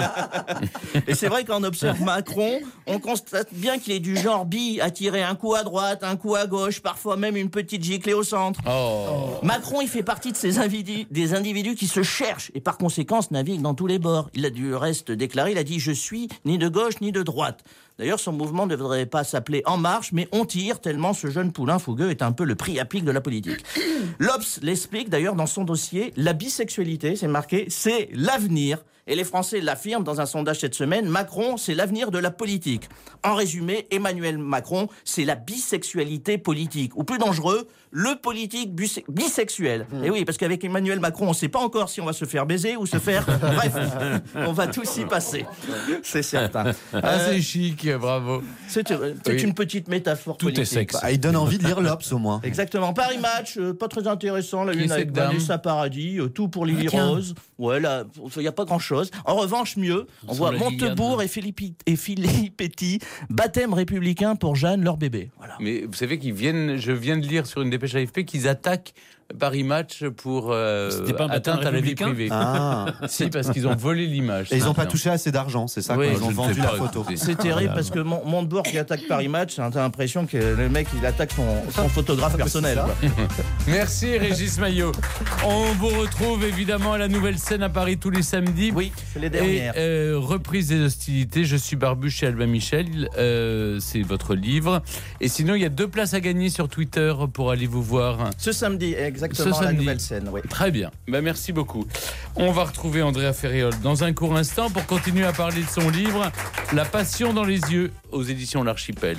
[SPEAKER 4] Et c'est vrai quand on observe Macron, on constate bien qu'il est du genre bi, à tirer un coup à droite, un coup à gauche, parfois même une petite giclée au centre.
[SPEAKER 3] Oh.
[SPEAKER 4] Macron, il fait partie de ces individus, des individus qui se cherchent et par conséquent navigue dans tous les bords. Il a du reste déclaré, il a dit « Je suis ni de gauche ni de droite ». D'ailleurs, son mouvement ne devrait pas s'appeler En Marche, mais On Tire, tellement ce jeune poulain fougueux est un peu le prix à pic de la politique. L'Obs l'explique d'ailleurs dans son dossier, la bisexualité, c'est marqué, c'est l'avenir. Et les Français l'affirment dans un sondage cette semaine, Macron, c'est l'avenir de la politique. En résumé, Emmanuel Macron, c'est la bisexualité politique. Ou plus dangereux, le politique bus- bisexuel. Et oui, parce qu'avec Emmanuel Macron, on ne sait pas encore si on va se faire baiser ou se faire... Bref, on va tous y passer. C'est certain.
[SPEAKER 3] Ah, c'est chic, bravo.
[SPEAKER 4] C'est c'est
[SPEAKER 3] Oui.
[SPEAKER 4] une petite métaphore
[SPEAKER 5] Tout est
[SPEAKER 4] politique.
[SPEAKER 5] sexe.
[SPEAKER 6] Ah, il donne envie de lire l'Obs, au moins.
[SPEAKER 4] Exactement. Paris Match, euh, pas très intéressant. La
[SPEAKER 3] Qui est
[SPEAKER 4] une
[SPEAKER 3] cette
[SPEAKER 4] avec
[SPEAKER 3] dame
[SPEAKER 4] Vanessa Paradis, euh, tout pour Lily
[SPEAKER 7] Ah, tiens.
[SPEAKER 4] Rose. Ouais, là, il n'y a pas grand-chose. En revanche, mieux, on
[SPEAKER 3] Sur
[SPEAKER 4] voit
[SPEAKER 3] la
[SPEAKER 4] Montebourg
[SPEAKER 3] Ligue
[SPEAKER 4] et Philippe et Filippetti, baptême républicain pour Jeanne, leur bébé. Voilà.
[SPEAKER 3] Mais vous savez qu'ils viennent, je viens de lire sur une dépêche A F P qu'ils attaquent Paris Match pour euh,
[SPEAKER 5] C'était pas un baptême
[SPEAKER 3] atteinte à la vie
[SPEAKER 5] républicain
[SPEAKER 3] privée.
[SPEAKER 6] Ah.
[SPEAKER 3] Si, parce qu'ils ont volé l'image.
[SPEAKER 6] Et ils n'ont pas
[SPEAKER 3] Non.
[SPEAKER 6] touché assez d'argent, c'est ça,
[SPEAKER 3] Oui,
[SPEAKER 6] quand ils
[SPEAKER 3] je
[SPEAKER 6] ont
[SPEAKER 3] ne
[SPEAKER 6] vendu
[SPEAKER 3] sais
[SPEAKER 6] la
[SPEAKER 3] pas,
[SPEAKER 6] photo.
[SPEAKER 3] écoutez.
[SPEAKER 4] C'est terrible parce que Mon- Montebourg qui attaque Paris Match, t'as l'impression que le mec il attaque son, son photographe personnel.
[SPEAKER 6] ça.
[SPEAKER 4] quoi.
[SPEAKER 3] Merci Régis Maillot. On vous retrouve évidemment à la Nouvelle Scène à Paris tous les samedis.
[SPEAKER 4] Oui, c'est les
[SPEAKER 3] Et
[SPEAKER 4] dernières.
[SPEAKER 3] euh, reprise des hostilités, Je suis barbu chez Albin Michel, euh, c'est votre livre. Et sinon, il y a deux places à gagner sur Twitter pour aller vous voir.
[SPEAKER 4] Ce samedi, exactement,
[SPEAKER 3] Ce
[SPEAKER 4] à la
[SPEAKER 3] samedi.
[SPEAKER 4] Nouvelle Scène. Oui.
[SPEAKER 3] Très bien, ben, merci beaucoup. On va retrouver Andrea Ferriol dans un court instant pour continuer à parler de son livre La passion dans les yeux aux éditions L'Archipel.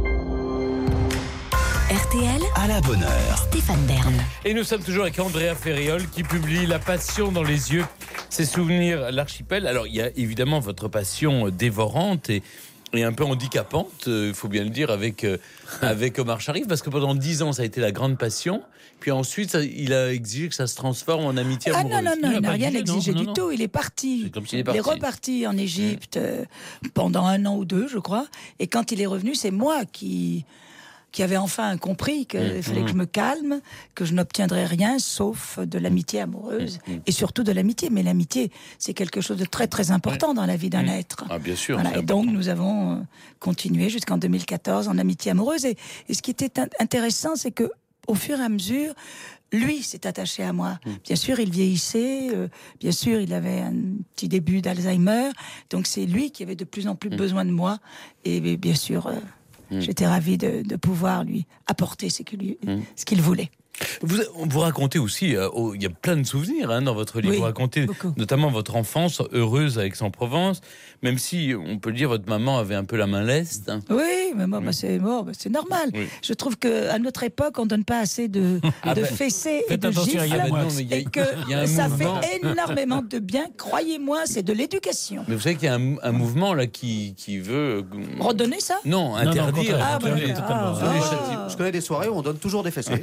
[SPEAKER 8] R T L,
[SPEAKER 1] À la bonne heure.
[SPEAKER 8] Stéphane Bern.
[SPEAKER 3] Et nous sommes toujours avec Andrea Ferriol qui publie La passion dans les yeux, ses souvenirs L'Archipel. Alors il y a évidemment votre passion dévorante et, et un peu handicapante, il euh, faut bien le dire, avec, euh, avec Omar Sharif, parce que pendant dix ans ça a été la grande passion, puis ensuite ça, il a exigé que ça se transforme en amitié
[SPEAKER 7] Ah
[SPEAKER 3] amoureuse.
[SPEAKER 7] non, non, non,
[SPEAKER 5] Il a
[SPEAKER 7] il n'a
[SPEAKER 5] pas
[SPEAKER 7] rien
[SPEAKER 5] exigé, non,
[SPEAKER 7] exigé
[SPEAKER 5] non,
[SPEAKER 7] du
[SPEAKER 5] non.
[SPEAKER 7] tout. Il est parti.
[SPEAKER 3] C'est comme s'il est
[SPEAKER 7] Il est
[SPEAKER 3] parti.
[SPEAKER 7] reparti en Égypte euh, pendant un an ou deux, je crois. Et quand il est revenu, c'est moi qui, qui avait enfin compris qu'il fallait que je me calme, que je n'obtiendrais rien sauf de l'amitié amoureuse et surtout de l'amitié. Mais l'amitié, c'est quelque chose de très, très important dans la vie d'un être.
[SPEAKER 3] Ah bien sûr.
[SPEAKER 7] Voilà,
[SPEAKER 3] c'est
[SPEAKER 7] et donc
[SPEAKER 3] important.
[SPEAKER 7] nous avons euh, continué jusqu'en deux mille quatorze en amitié amoureuse. Et, et ce qui était in- intéressant, c'est que au fur et à mesure, lui s'est attaché à moi. Bien sûr, il vieillissait. euh, bien sûr, il avait un petit début d'Alzheimer. Donc c'est lui qui avait de plus en plus besoin de moi. Et bien bien sûr, euh, j'étais ravie de, de pouvoir lui apporter ce qu'il lui- ce qu'il voulait.
[SPEAKER 3] Vous, vous racontez aussi, euh, oh, il y a plein de souvenirs hein, dans votre livre.
[SPEAKER 7] Oui,
[SPEAKER 3] vous racontez
[SPEAKER 7] beaucoup.
[SPEAKER 3] notamment votre enfance heureuse à Aix-en-Provence, même si on peut le dire, votre maman avait un peu la main leste. hein.
[SPEAKER 7] Oui, mais moi, bah, c'est bon, bah, c'est normal.
[SPEAKER 3] Oui.
[SPEAKER 7] Je trouve que à notre époque, on donne pas assez de,
[SPEAKER 3] Ah
[SPEAKER 7] de
[SPEAKER 3] ben,
[SPEAKER 7] fessées et
[SPEAKER 5] faites
[SPEAKER 7] de
[SPEAKER 5] attention, il y
[SPEAKER 7] gifles,
[SPEAKER 5] a-
[SPEAKER 3] non, mais il y a-
[SPEAKER 7] et que
[SPEAKER 3] il y a un
[SPEAKER 7] ça
[SPEAKER 3] mouvement.
[SPEAKER 7] fait énormément de bien. Croyez-moi, c'est de l'éducation.
[SPEAKER 3] Mais vous savez qu'il y a un, un mouvement là qui, qui veut... euh,
[SPEAKER 7] Redonner ça
[SPEAKER 3] Non,
[SPEAKER 5] non,
[SPEAKER 3] interdire.
[SPEAKER 5] au contraire,
[SPEAKER 7] Ah, bah,
[SPEAKER 3] tous les-
[SPEAKER 7] d'accord.
[SPEAKER 3] tous les
[SPEAKER 7] Ah.
[SPEAKER 3] châtiments.
[SPEAKER 6] Je connais des soirées où on donne toujours des fessées.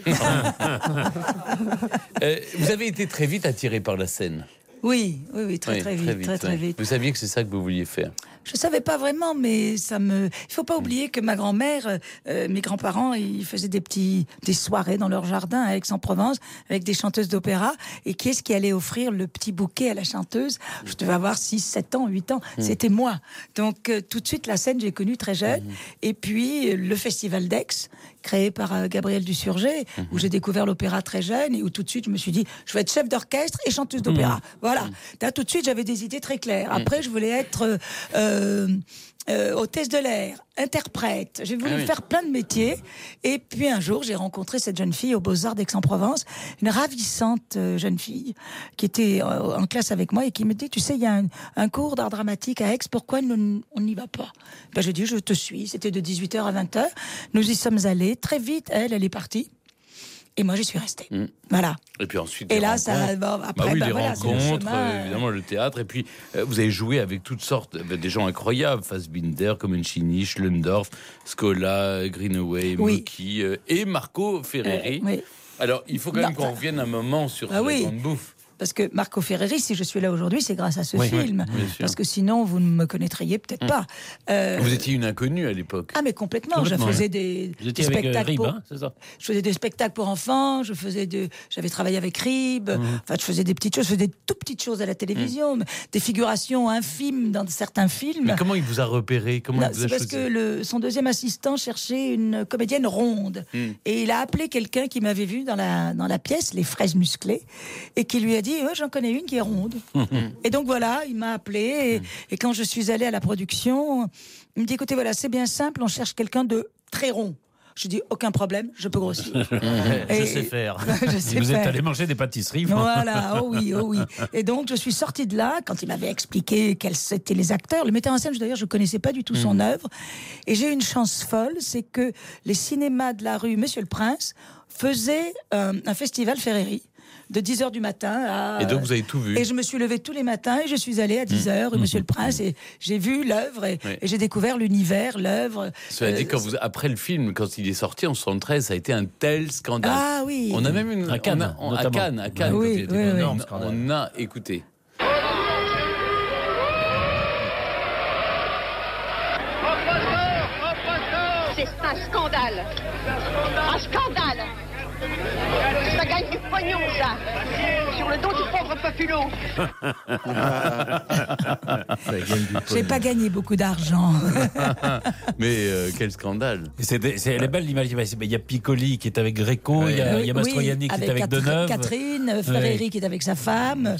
[SPEAKER 3] Euh, vous avez été très vite attiré par la scène.
[SPEAKER 7] Oui, oui, oui, très
[SPEAKER 3] Oui,
[SPEAKER 7] très vite, très très
[SPEAKER 3] ouais.
[SPEAKER 7] vite.
[SPEAKER 3] Vous saviez que c'est ça que vous vouliez faire.
[SPEAKER 7] Je savais pas vraiment, mais ça me. Il faut pas oublier que ma grand-mère, euh, mes grands-parents, ils faisaient des petits, des soirées dans leur jardin à Aix-en-Provence avec des chanteuses d'opéra. Et qui est-ce qui allait offrir le petit bouquet à la chanteuse? Je devais avoir six, sept ans, huit ans. C'était moi. Donc euh, tout de suite la scène, j'ai connu très jeune. Et puis euh, le festival d'Aix, créé par euh, Gabriel Dusurgé, où j'ai découvert l'opéra très jeune et où tout de suite je me suis dit, je vais être chef d'orchestre et chanteuse d'opéra. Voilà. Là, tout de suite, j'avais des idées très claires. Après, je voulais être euh, euh, euh, hôtesse de l'air, interprète. J'ai voulu
[SPEAKER 3] Ah oui.
[SPEAKER 7] faire plein de métiers. Et puis un jour, j'ai rencontré cette jeune fille aux Beaux-Arts d'Aix-en-Provence, une ravissante euh, jeune fille qui était euh, en classe avec moi et qui me dit, tu sais, il y a un, un cours d'art dramatique à Aix, pourquoi nous, on n'y va pas? Ben, j'ai dit, je te suis. C'était de dix-huit heures à vingt heures. Nous y sommes allés. Très vite, elle, elle est partie. Et moi, j'y suis restée.
[SPEAKER 3] Mmh.
[SPEAKER 7] Voilà.
[SPEAKER 3] Et puis ensuite,
[SPEAKER 7] Et
[SPEAKER 3] les
[SPEAKER 7] là, ça,
[SPEAKER 3] rencontres.
[SPEAKER 7] bon, après,
[SPEAKER 3] Bah oui,
[SPEAKER 7] bah
[SPEAKER 3] les
[SPEAKER 7] voilà, c'est le
[SPEAKER 3] rencontres,
[SPEAKER 7] chemin,
[SPEAKER 3] euh, évidemment le théâtre, et puis euh, vous avez joué avec toutes sortes, euh, des gens incroyables, Fassbinder, Comencini, Schlendorf, Scola, Greenaway,
[SPEAKER 7] Oui.
[SPEAKER 3] Mocky euh, et Marco Ferreri.
[SPEAKER 7] Euh, oui.
[SPEAKER 3] Alors, il faut quand même
[SPEAKER 7] Non,
[SPEAKER 3] qu'on
[SPEAKER 7] enfin-
[SPEAKER 3] revienne un moment sur
[SPEAKER 7] Ah
[SPEAKER 3] la
[SPEAKER 7] oui.
[SPEAKER 3] grande bouffe.
[SPEAKER 7] Parce que Marco Ferreri, si je suis là aujourd'hui, c'est grâce à ce
[SPEAKER 3] Oui,
[SPEAKER 7] film.
[SPEAKER 3] oui, bien sûr.
[SPEAKER 7] Parce que sinon, vous ne me connaîtriez peut-être pas. Euh,
[SPEAKER 3] Vous étiez une inconnue à l'époque.
[SPEAKER 7] Ah, mais complètement.
[SPEAKER 5] Complètement,
[SPEAKER 7] Je faisais des,
[SPEAKER 5] Vous
[SPEAKER 7] des
[SPEAKER 5] étiez avec euh,
[SPEAKER 7] spectacles
[SPEAKER 5] Rib,
[SPEAKER 7] pour...
[SPEAKER 5] hein, c'est ça?
[SPEAKER 7] Je faisais des spectacles pour enfants, je faisais de, j'avais travaillé avec Rib, enfin, je faisais des petites choses, je faisais des tout petites choses à la télévision, mais des figurations infimes dans certains films.
[SPEAKER 3] Mais comment il vous a repéré? Comment
[SPEAKER 7] Non,
[SPEAKER 3] il vous a
[SPEAKER 7] c'est parce
[SPEAKER 3] choisi?
[SPEAKER 7] que le, son deuxième assistant cherchait une comédienne ronde.
[SPEAKER 3] Mm.
[SPEAKER 7] Et il a appelé quelqu'un qui m'avait vu dans la, dans la pièce, Les Fraises Musclées, et qui lui a dit, ouais, j'en connais une qui est ronde. Et donc voilà, il m'a appelé, et, et quand je suis allée à la production, il me dit, écoutez, voilà, c'est bien simple, on cherche quelqu'un de très rond. Je dis, aucun problème, je peux grossir.
[SPEAKER 4] Je
[SPEAKER 7] Et-
[SPEAKER 4] sais faire.
[SPEAKER 7] je sais
[SPEAKER 5] Vous
[SPEAKER 7] faire.
[SPEAKER 5] êtes allé manger des pâtisseries.
[SPEAKER 7] Voilà, oh oui, oh oui. Et donc, je suis sortie de là, quand il m'avait expliqué quels étaient les acteurs. Le metteur en scène, d'ailleurs, je ne connaissais pas du tout son œuvre. Et j'ai eu une chance folle, c'est que les cinémas de la rue Monsieur le Prince faisaient euh, un festival Ferreri de dix heures du matin à...
[SPEAKER 3] Et donc vous avez tout vu.
[SPEAKER 7] Et je me suis levée tous les matins et je suis allée à dix heures rue Monsieur le Prince et j'ai vu l'œuvre et,
[SPEAKER 3] Oui.
[SPEAKER 7] et j'ai découvert l'univers, l'œuvre.
[SPEAKER 3] Cela dit,
[SPEAKER 7] Euh,
[SPEAKER 3] quand vous, après le film, quand il est sorti en soixante-treize, ça a été un tel scandale.
[SPEAKER 7] Ah oui.
[SPEAKER 3] On a même une.
[SPEAKER 5] À Cannes,
[SPEAKER 3] on a- on- à
[SPEAKER 5] notamment.
[SPEAKER 3] Cannes, à Cannes.
[SPEAKER 7] Oui,
[SPEAKER 3] quand il était
[SPEAKER 7] oui,
[SPEAKER 3] un
[SPEAKER 7] oui.
[SPEAKER 3] énorme
[SPEAKER 4] On-
[SPEAKER 3] scandale. On a écouté.
[SPEAKER 10] C'est un scandale. Un scandale. Ça gagne du pognon, ça. Sur le dos du pauvre Populo.
[SPEAKER 7] J'ai pas gagné beaucoup d'argent.
[SPEAKER 3] Mais euh, quel scandale.
[SPEAKER 5] Et c'est des- c'est- elle est belle l'image. Il y a Piccoli qui est avec Greco, il y a, il y a Mastroianni qui est avec
[SPEAKER 7] Catherine-
[SPEAKER 5] Deneuve.
[SPEAKER 7] Catherine, Ferreri qui est avec sa femme.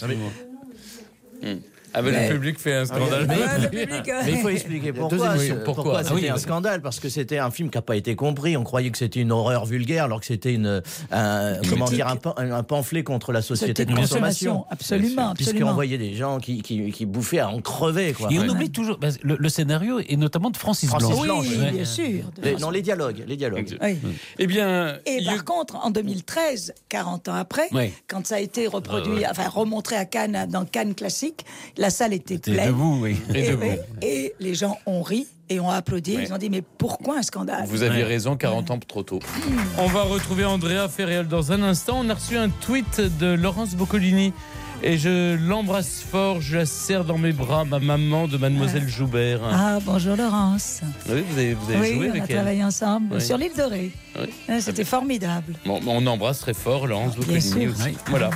[SPEAKER 3] Ah ben
[SPEAKER 7] Mais-
[SPEAKER 3] le public fait un scandale.
[SPEAKER 7] Ouais, le public, euh,
[SPEAKER 4] Mais il faut expliquer pourquoi.
[SPEAKER 3] émissions.
[SPEAKER 4] c'est-
[SPEAKER 3] Pourquoi
[SPEAKER 4] Pourquoi
[SPEAKER 3] Ah
[SPEAKER 4] c'était
[SPEAKER 3] oui,
[SPEAKER 4] un
[SPEAKER 3] oui.
[SPEAKER 4] scandale? Parce que c'était un film qui n'a pas été compris. On croyait que c'était une horreur vulgaire, alors que c'était une, un, comment dire, un, pan- un pamphlet contre la société de
[SPEAKER 7] C'était
[SPEAKER 4] consommation.
[SPEAKER 7] Absolument,
[SPEAKER 4] Puisqu'on
[SPEAKER 7] absolument.
[SPEAKER 4] voyait des gens qui, qui, qui bouffaient à en crever. Quoi.
[SPEAKER 5] Et on
[SPEAKER 4] Ouais.
[SPEAKER 5] oublie toujours bah, le, le scénario et notamment de Francis,
[SPEAKER 4] Francis
[SPEAKER 5] Blanche.
[SPEAKER 7] Oui,
[SPEAKER 4] Blanche,
[SPEAKER 5] Ouais.
[SPEAKER 7] bien sûr.
[SPEAKER 4] Les- non, les dialogues. Les dialogues.
[SPEAKER 7] Oui.
[SPEAKER 3] Eh bien,
[SPEAKER 7] Et
[SPEAKER 3] il-
[SPEAKER 7] par contre, en deux mille treize, quarante ans après,
[SPEAKER 5] Ouais.
[SPEAKER 7] quand ça a été reproduit, enfin remontré à Cannes, dans Cannes classique, la salle était
[SPEAKER 5] T'es
[SPEAKER 7] pleine.
[SPEAKER 5] debout, oui.
[SPEAKER 3] Et
[SPEAKER 7] Et,
[SPEAKER 3] debout.
[SPEAKER 7] oui, et les gens ont ri et ont applaudi.
[SPEAKER 3] Ouais.
[SPEAKER 7] Ils ont dit, mais pourquoi un scandale?
[SPEAKER 3] vous aviez
[SPEAKER 5] Ouais.
[SPEAKER 3] raison, quarante ans trop tôt. On va retrouver Andrea Ferriol dans un instant. On a reçu un tweet de Laurence Boccolini. Et je l'embrasse fort, je la serre dans mes bras, ma maman de Mademoiselle Joubert.
[SPEAKER 7] Ah, bonjour Laurence.
[SPEAKER 3] Oui, vous avez, vous avez
[SPEAKER 7] Oui,
[SPEAKER 3] joué
[SPEAKER 7] on
[SPEAKER 3] avec
[SPEAKER 7] a
[SPEAKER 3] elle.
[SPEAKER 7] travaillé ensemble
[SPEAKER 3] Oui.
[SPEAKER 7] sur l'île de Ré.
[SPEAKER 3] Oui.
[SPEAKER 7] Ah, C'était formidable.
[SPEAKER 3] Bon, on embrasse très fort Laurence
[SPEAKER 7] Bien
[SPEAKER 3] Boccolini
[SPEAKER 7] sûr.
[SPEAKER 3] aussi.
[SPEAKER 5] Oui.
[SPEAKER 3] Voilà.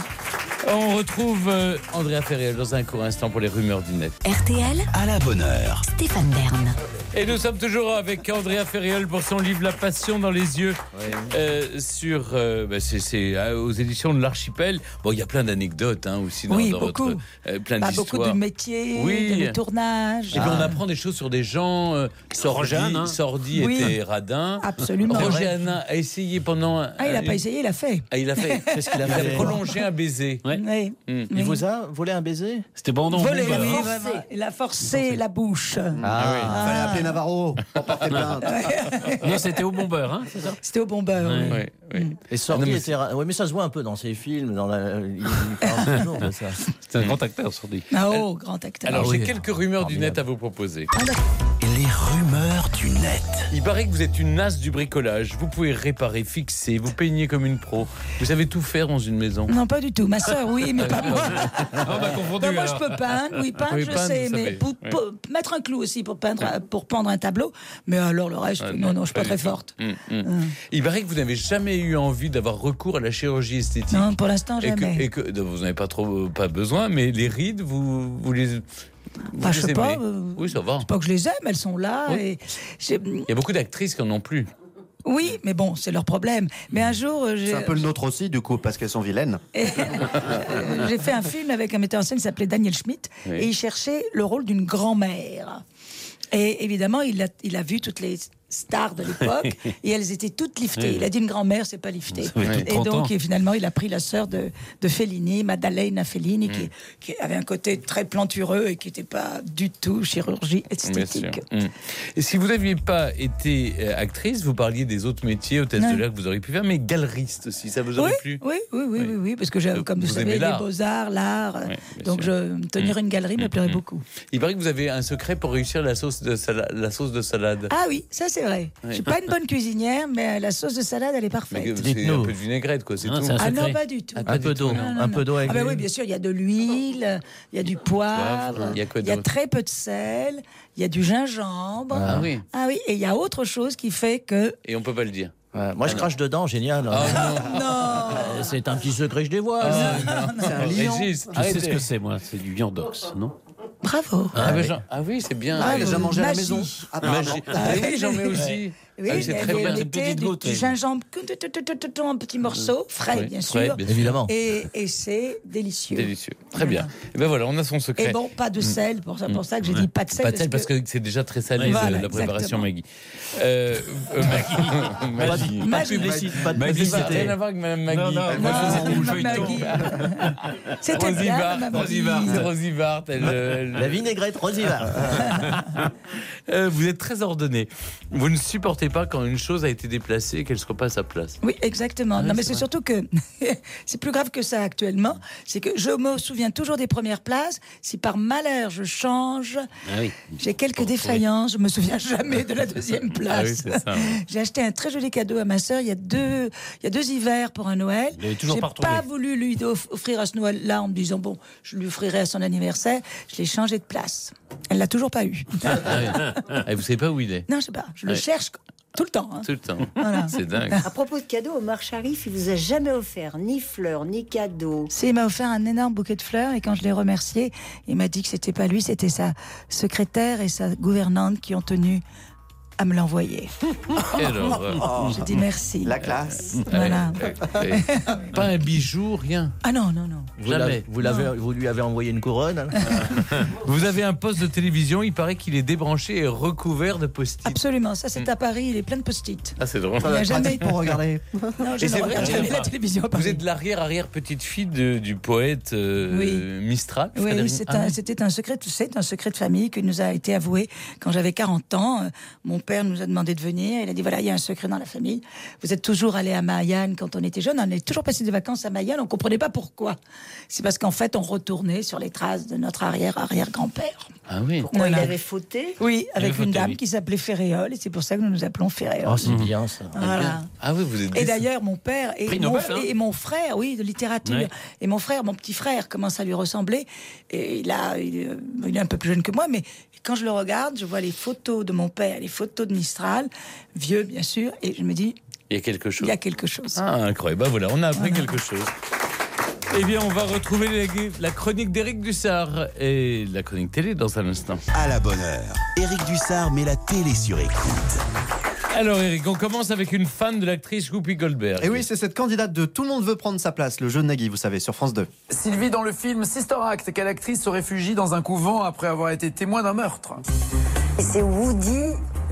[SPEAKER 3] On retrouve euh, Andrea Ferriol dans un court instant pour les rumeurs du net.
[SPEAKER 8] R T L,
[SPEAKER 1] À la bonne heure.
[SPEAKER 8] Stéphane Bern.
[SPEAKER 3] Et nous sommes toujours avec Andrea Ferriol pour son livre La Passion dans les yeux, euh, sur, euh, bah, c'est, c'est euh, aux éditions de l'Archipel. Bon, il y a plein d'anecdotes hein, aussi dans,
[SPEAKER 7] Oui,
[SPEAKER 3] dans
[SPEAKER 7] beaucoup.
[SPEAKER 3] votre euh, plein
[SPEAKER 7] Bah,
[SPEAKER 3] d'histoires.
[SPEAKER 7] beaucoup de métiers,
[SPEAKER 3] Oui.
[SPEAKER 7] de tournages.
[SPEAKER 3] Et puis on apprend des choses sur des gens euh, sordis,
[SPEAKER 5] Roger Hanin.
[SPEAKER 3] sordis
[SPEAKER 7] Oui.
[SPEAKER 3] et radins.
[SPEAKER 7] Absolument.
[SPEAKER 3] Roger Hanin a essayé pendant. un-
[SPEAKER 7] Ah, il n'a pas
[SPEAKER 3] une-
[SPEAKER 7] essayé, il a fait.
[SPEAKER 3] Ah, il a fait.
[SPEAKER 4] Qu'est-ce qu'il a
[SPEAKER 3] Il a
[SPEAKER 4] fait
[SPEAKER 3] prolongé un baiser.
[SPEAKER 5] Ouais.
[SPEAKER 7] Oui.
[SPEAKER 3] Hmm.
[SPEAKER 4] Il vous a volé un baiser?
[SPEAKER 5] C'était bon, non
[SPEAKER 7] Volé,
[SPEAKER 5] bon, bah,
[SPEAKER 7] oui,
[SPEAKER 5] alors.
[SPEAKER 7] vraiment. Il a forcé la bouche.
[SPEAKER 6] Ah, fallait appeler Navarro pour porter plainte.
[SPEAKER 5] Non, c'était au bon beurre, hein, c'est ça?
[SPEAKER 7] C'était au bon beurre. oui.
[SPEAKER 3] Ouais, ouais.
[SPEAKER 4] Et sorti
[SPEAKER 3] Ah non, mais
[SPEAKER 4] était ra- ouais, mais ça se voit un peu dans ses films. Dans la... Il il parle toujours de ça.
[SPEAKER 5] C'est un grand acteur, Sordi.
[SPEAKER 7] Ah, oh, grand acteur.
[SPEAKER 3] Alors
[SPEAKER 5] Ah
[SPEAKER 3] j'ai
[SPEAKER 5] oui.
[SPEAKER 3] quelques rumeurs du net à vous proposer.
[SPEAKER 1] Les rumeurs du net.
[SPEAKER 3] Il paraît que vous êtes une as du bricolage. Vous pouvez réparer, fixer, vous peignez comme une pro. Vous savez tout faire dans une maison.
[SPEAKER 7] Non, pas du tout. Ma sœur, oui, mais pas moi.
[SPEAKER 5] On m'a confondu.
[SPEAKER 7] Non, moi, je
[SPEAKER 5] alors.
[SPEAKER 7] peux peindre. Oui, peindre,
[SPEAKER 3] Oui,
[SPEAKER 7] je
[SPEAKER 3] peindre,
[SPEAKER 7] sais.
[SPEAKER 3] vous
[SPEAKER 7] Mais
[SPEAKER 3] savez.
[SPEAKER 7] pour,
[SPEAKER 3] Ouais.
[SPEAKER 7] pour mettre un clou aussi pour, peindre, pour pendre un tableau. Mais alors, le reste,
[SPEAKER 3] Ah,
[SPEAKER 7] non, non, je suis pas
[SPEAKER 3] du
[SPEAKER 7] très
[SPEAKER 3] tout.
[SPEAKER 7] forte.
[SPEAKER 3] Hum, hum. Il paraît que vous n'avez jamais eu envie d'avoir recours à la chirurgie esthétique.
[SPEAKER 7] Non, pour l'instant,
[SPEAKER 3] et que,
[SPEAKER 7] jamais.
[SPEAKER 3] et que non, vous n'avez pas trop pas besoin, mais les rides, vous, vous les. Vous
[SPEAKER 7] Enfin, je
[SPEAKER 3] les
[SPEAKER 7] sais pas.
[SPEAKER 3] aimez.
[SPEAKER 7] euh,
[SPEAKER 3] Oui, ça va.
[SPEAKER 7] C'est pas que je les aime, elles sont là.
[SPEAKER 3] Oui.
[SPEAKER 7] Et j'ai-
[SPEAKER 3] Il y a beaucoup d'actrices qui en ont plus.
[SPEAKER 7] oui, mais bon, c'est leur problème. Mais un jour, euh, j'ai
[SPEAKER 6] C'est un peu le nôtre aussi, du coup, parce qu'elles sont vilaines.
[SPEAKER 7] et, euh, j'ai fait un film avec un metteur en scène qui s'appelait Daniel Schmitt
[SPEAKER 3] Oui.
[SPEAKER 7] et il cherchait le rôle d'une grand-mère. Et évidemment, il a, il a vu toutes les stars de l'époque et elles étaient toutes liftées. Il a dit une grand-mère, c'est pas lifté. Et donc, et finalement, il a pris la sœur de, de Fellini, Maddalena Fellini, mm. qui, qui avait un côté très plantureux et qui n'était pas du tout chirurgie esthétique.
[SPEAKER 3] Mm. Et si vous n'aviez pas été actrice, vous parliez des autres métiers, hôtesse de l'air que vous auriez pu faire, mais galeriste aussi, ça vous aurait
[SPEAKER 7] oui,
[SPEAKER 3] plu
[SPEAKER 7] oui, oui, oui, oui, oui, parce que j'ai, comme vous, vous savez, les beaux-arts, l'art, oui, donc je, tenir mm. une galerie me plairait mm. beaucoup.
[SPEAKER 3] Il paraît que vous avez un secret pour réussir la sauce de salade. La sauce de salade.
[SPEAKER 7] Ah oui, ça c'est vrai. Oui. Je suis pas une bonne cuisinière, mais la sauce de salade, elle est parfaite.
[SPEAKER 3] Mais c'est un peu de vinaigrette, quoi, c'est
[SPEAKER 5] non,
[SPEAKER 3] tout.
[SPEAKER 5] C'est
[SPEAKER 7] ah non, pas du tout.
[SPEAKER 3] Ah,
[SPEAKER 4] un peu d'eau,
[SPEAKER 7] non, non,
[SPEAKER 4] un peu d'eau avec.
[SPEAKER 7] Ah ben oui, bien sûr, il y a de l'huile, il y a du poivre, il y a, il y a très peu de sel, il y a du gingembre.
[SPEAKER 3] Ah oui.
[SPEAKER 7] Ah oui, et il y a autre chose qui fait que.
[SPEAKER 3] Et on peut pas le dire.
[SPEAKER 4] Ouais, moi, je crache dedans, génial.
[SPEAKER 3] Oh, non.
[SPEAKER 7] non.
[SPEAKER 4] C'est un petit secret, je dévoile.
[SPEAKER 3] Oh,
[SPEAKER 6] c'est un lion.
[SPEAKER 3] Régis,
[SPEAKER 5] je sais ce que c'est, moi. C'est du viandox, non?
[SPEAKER 7] Bravo.
[SPEAKER 3] Ah, ah, oui. Genre, ah oui, c'est bien.
[SPEAKER 6] Ah, il a déjà mangé à la maison.
[SPEAKER 3] Ah, Magie. Ah oui, j'en mets aussi.
[SPEAKER 7] Oui,
[SPEAKER 3] ah, c'est très bien.
[SPEAKER 7] Du, du gingembre en petits morceaux, frais, bien sûr.
[SPEAKER 3] Frais, bien
[SPEAKER 4] évidemment.
[SPEAKER 7] Et, et c'est délicieux.
[SPEAKER 3] Délicieux. Très bien.
[SPEAKER 7] Voilà.
[SPEAKER 3] Et ben voilà, on a son secret.
[SPEAKER 7] Et bon, pas de sel, pour ça, pour ça que j'ai dit pas de sel.
[SPEAKER 3] Pas de sel parce que, parce que c'est déjà très salé, voilà, la préparation Maggie. Euh, euh, Maggie.
[SPEAKER 4] Maggie. Pas de publicité. Pas de
[SPEAKER 3] publicité. Ça n'a rien à voir avec Madame Maggie.
[SPEAKER 5] Non, non,
[SPEAKER 3] moi,
[SPEAKER 7] non, non Maggie. C'était bien,
[SPEAKER 3] Rosivart. Rosivart.
[SPEAKER 4] La vinaigrette Rosivart.
[SPEAKER 3] Vous êtes très ordonné. Vous ne supportez pas quand une chose a été déplacée et qu'elle ne soit pas à sa place.
[SPEAKER 7] Oui, exactement. Ah, non, mais c'est, c'est surtout que c'est plus grave que ça actuellement. C'est que je me souviens toujours des premières places. Si par malheur je change, ah oui. j'ai quelques bon, défaillances. Oui. Je me souviens jamais de la deuxième place.
[SPEAKER 3] Ah oui, c'est ça, ouais.
[SPEAKER 7] J'ai acheté un très joli cadeau à ma sœur. Il y a deux, il y a deux hivers pour un Noël. J'ai pas, pas voulu lui offrir à ce Noël-là en me disant bon, je lui offrirai à son anniversaire. Je l'ai changé de place. Elle l'a toujours pas eu.
[SPEAKER 3] Ah oui. Et vous savez pas où il est?
[SPEAKER 7] Non, je sais pas. Je le
[SPEAKER 3] ouais.
[SPEAKER 7] cherche. Tout le temps. Hein.
[SPEAKER 3] Tout le temps.
[SPEAKER 7] Voilà.
[SPEAKER 3] C'est dingue.
[SPEAKER 9] À propos de cadeaux, Omar Sharif, il vous a jamais offert ni fleurs, ni cadeaux.
[SPEAKER 7] Si, il m'a offert un énorme bouquet de fleurs et quand je l'ai remercié, il m'a dit que c'était pas lui, c'était sa secrétaire et sa gouvernante qui ont tenu à me l'envoyer.
[SPEAKER 3] Oh.
[SPEAKER 7] J'ai dit merci.
[SPEAKER 6] La classe.
[SPEAKER 7] Voilà.
[SPEAKER 3] Ouais, ouais. Pas un bijou, rien.
[SPEAKER 7] Ah non, non, non.
[SPEAKER 4] Vous, Jamais. Vous, l'avez, vous lui avez envoyé une couronne hein.
[SPEAKER 3] Vous avez un poste de télévision, il paraît qu'il est débranché et recouvert de post-it.
[SPEAKER 7] Absolument, ça c'est à Paris, il est plein de post-it.
[SPEAKER 3] Ah, c'est drôle.
[SPEAKER 6] Ça va jamais pour regarder.
[SPEAKER 7] Non, je et ne c'est regarde vrai, jamais la télévision à Paris.
[SPEAKER 3] Vous êtes l'arrière-arrière-petite-fille de, du poète euh, oui. Mistral.
[SPEAKER 7] Oui, oui c'est un, c'était un secret, c'est un secret de famille qui nous a été avoué quand j'avais quarante ans. Mon père nous a demandé de venir. Il a dit voilà, il y a un secret dans la famille. Vous êtes toujours allé à Mayan quand on était jeune. On est toujours passé des vacances à Mayan. On ne comprenait pas pourquoi. C'est parce qu'en fait, on retournait sur les traces de notre arrière-arrière-grand-père.
[SPEAKER 3] Ah oui.
[SPEAKER 9] Pourquoi voilà. Il avait fauté?
[SPEAKER 7] Oui, avec une
[SPEAKER 3] fauté,
[SPEAKER 7] dame
[SPEAKER 3] oui.
[SPEAKER 7] qui s'appelait Ferréol. Et c'est pour ça que nous nous appelons Ferréol.
[SPEAKER 4] Oh, c'est mmh. bien ça.
[SPEAKER 7] Voilà.
[SPEAKER 3] Ah oui, vous êtes.
[SPEAKER 7] Et d'ailleurs, mon père et mon,
[SPEAKER 5] Nobel, hein.
[SPEAKER 7] et mon frère, oui, de littérature. Ouais. Et mon frère, mon petit frère, commence à lui ressembler. Et il, a, il, il est un peu plus jeune que moi, mais quand je le regarde, je vois les photos de mon père, les photos de Mistral, vieux bien sûr, et je me dis...
[SPEAKER 3] Il y a quelque chose.
[SPEAKER 7] Il y a quelque chose.
[SPEAKER 3] Ah, incroyable. Bah voilà, on a appris voilà. quelque chose. Eh bien, on va retrouver la, la chronique d'Éric Dussard et la chronique télé dans un instant.
[SPEAKER 1] À la bonne heure, Éric Dussard met la télé sur écoute.
[SPEAKER 3] Alors Eric, on commence avec une fan de l'actrice Whoopi Goldberg.
[SPEAKER 6] Et oui, c'est cette candidate de Tout le monde veut prendre sa place, le jeu de Nagui, vous savez, sur France deux.
[SPEAKER 11] Sylvie, dans le film Sister Act, quelle actrice se réfugie dans un couvent après avoir été témoin d'un meurtre?
[SPEAKER 9] Et c'est Woody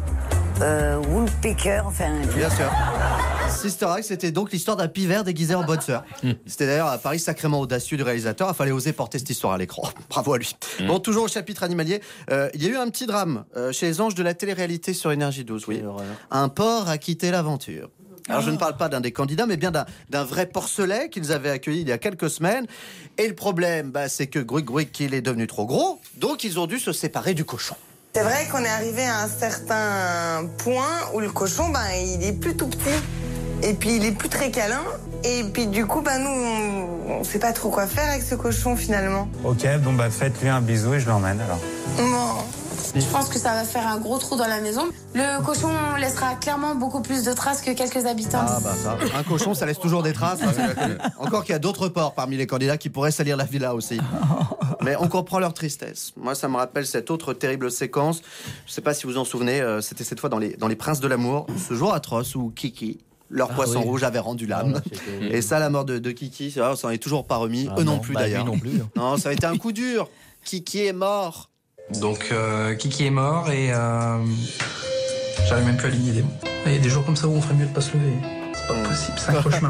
[SPEAKER 9] euh, Woolpecker, enfin...
[SPEAKER 6] Bien sûr. Sister Act, c'était donc l'histoire d'un pivert déguisé en bonne sœur. Mmh. C'était d'ailleurs un pari sacrément audacieux du réalisateur. Il fallait oser porter cette histoire à l'écran. Bravo à lui. Mmh. Bon, toujours au chapitre animalier, euh, il y a eu un petit drame euh, chez les anges de la télé-réalité sur Énergie douze. Oui. Un porc a quitté l'aventure. Alors, je ne parle pas d'un des candidats, mais bien d'un, d'un vrai porcelet qu'ils avaient accueilli il y a quelques semaines. Et le problème, bah, c'est que Gruic Gruic, il est devenu trop gros, donc ils ont dû se séparer du cochon.
[SPEAKER 12] C'est vrai qu'on est arrivé à un certain point où le cochon, ben, il est plus tout petit. Et puis, il est plus très câlin. Et puis, du coup, ben, nous, on ne sait pas trop quoi faire avec ce cochon, finalement.
[SPEAKER 13] Ok, bon, bah, faites-lui un bisou et je l'emmène, alors.
[SPEAKER 12] Bon.
[SPEAKER 14] Je pense que ça va faire un gros trou dans la maison. Le cochon laissera clairement beaucoup plus de traces que quelques habitants.
[SPEAKER 6] Ah bah ça, un cochon ça laisse toujours des traces. Encore qu'il y a d'autres porcs parmi les candidats qui pourraient salir la villa aussi. Mais on comprend leur tristesse. Moi ça me rappelle cette autre terrible séquence. Je sais pas si vous vous en souvenez, euh, c'était cette fois dans les, dans les Princes de l'amour. Ce jour atroce où Kiki, leur ah poisson oui. rouge, avait rendu l'âme. Ah, et ça, la mort de, de Kiki, ça, on s'en est toujours pas remis. Ah, Eux non, non plus bah, d'ailleurs.
[SPEAKER 4] Non plus.
[SPEAKER 6] Non, ça a été un coup dur. Kiki est mort.
[SPEAKER 15] Donc euh, Kiki est mort et euh, j'arrive même plus à aligner des mots. Il y a des jours comme ça où on ferait mieux de pas se lever. C'est pas possible, c'est un cauchemar.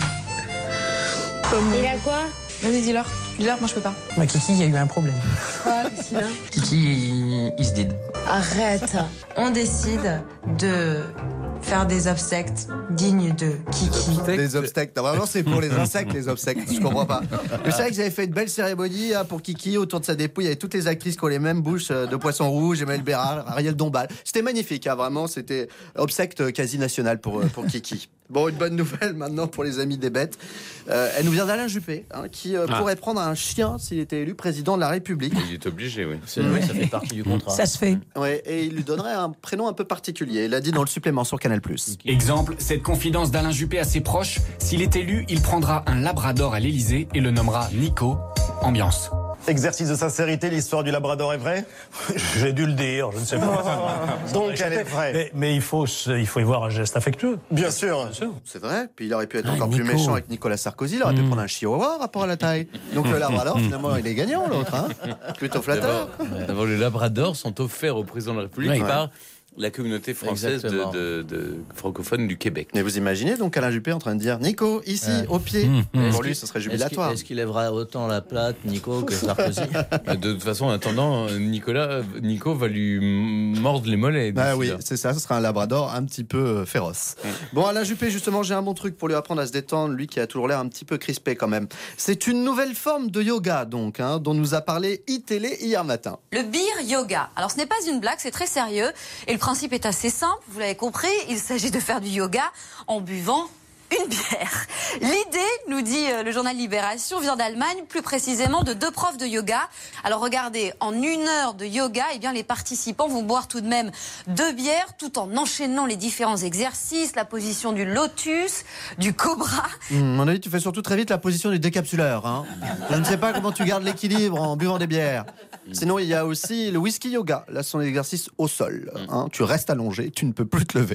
[SPEAKER 14] Il a quoi? Vas-y, dis-leur. Dis-leur, moi je peux pas.
[SPEAKER 15] Mais Kiki, il y a eu un problème.
[SPEAKER 14] Quoi, Christina?
[SPEAKER 15] Kiki, il, il se dit.
[SPEAKER 16] Arrête. On décide de faire des obsèques dignes de Kiki.
[SPEAKER 6] Des obstacles. Normalement, c'est pour les insectes, les obsèques. Je comprends pas. Mais c'est vrai que j'avais fait une belle cérémonie hein, pour Kiki autour de sa dépouille. Il y avait toutes les actrices qui ont les mêmes bouches euh, de Poisson Rouge, Emmanuel Bérard, Ariel Dombal. C'était magnifique, hein, vraiment. C'était obsèque quasi nationale pour, euh, pour Kiki. Bon, une bonne nouvelle maintenant pour les amis des bêtes. Euh, elle nous vient d'Alain Juppé, hein, qui euh, ah. pourrait prendre un chien s'il était élu président de la République.
[SPEAKER 3] Il est obligé, oui.
[SPEAKER 6] C'est, oui, ça fait partie du contrat.
[SPEAKER 7] Ça se fait.
[SPEAKER 6] Ouais, et il lui donnerait un prénom un peu particulier. Il l'a dit dans le supplément sur Canal+.
[SPEAKER 17] Exemple, cette confidence d'Alain Juppé à ses proches. S'il est élu, il prendra un labrador à l'Élysée et le nommera Nico. Ambiance.
[SPEAKER 18] Exercice de sincérité, l'histoire du labrador est vraie?
[SPEAKER 19] J'ai dû le dire, je ne sais pas.
[SPEAKER 18] Donc elle est vraie.
[SPEAKER 19] Mais, mais il, faut, il faut y voir un geste affectueux.
[SPEAKER 18] Bien sûr.
[SPEAKER 19] Bien sûr.
[SPEAKER 6] C'est vrai. Puis il aurait pu être
[SPEAKER 19] ah,
[SPEAKER 6] encore
[SPEAKER 19] Nico.
[SPEAKER 6] plus méchant avec Nicolas Sarkozy. Il aurait pu
[SPEAKER 19] mmh.
[SPEAKER 6] prendre un chihuahua rapport à la taille. Donc le labrador, finalement, il est gagnant, l'autre. Hein, plutôt flatteur.
[SPEAKER 3] D'abord, d'abord, les labradors sont offerts au président de la République ouais. par la communauté française de, de, de francophone du Québec.
[SPEAKER 6] Mais vous imaginez donc Alain Juppé en train de dire Nico, ici, ouais. au pied.
[SPEAKER 20] Mmh.
[SPEAKER 6] Pour lui, ce serait jubilatoire.
[SPEAKER 20] Est-ce qu'il, est-ce qu'il lèvera autant la plate, Nico, que Sarkozy?
[SPEAKER 3] De toute façon, en attendant, Nicolas, Nico va lui mordre les mollets.
[SPEAKER 6] Bah oui, là. C'est ça, ce sera un labrador un petit peu féroce. Mmh. Bon, Alain Juppé, justement, j'ai un bon truc pour lui apprendre à se détendre, lui qui a toujours l'air un petit peu crispé quand même. C'est une nouvelle forme de yoga, donc, hein, dont nous a parlé iTélé hier matin.
[SPEAKER 21] Le beer yoga. Alors, ce n'est pas une blague, c'est très sérieux. Et le principe est assez simple. Simple, vous l'avez compris, il s'agit de faire du yoga en buvant une bière. L'idée, nous dit le journal Libération, vient d'Allemagne, plus précisément de deux profs de yoga. Alors regardez, en une heure de yoga, eh bien, les participants vont boire tout de même deux bières tout en enchaînant les différents exercices, la position du lotus, du cobra.
[SPEAKER 6] Mmh, à mon avis, tu fais surtout très vite la position du décapsuleur. Hein. Je ne sais pas comment tu gardes l'équilibre en buvant des bières. Sinon, il y a aussi le whisky yoga. Là, ce sont des exercices au sol. Hein. Tu restes allongé, tu ne peux plus te lever.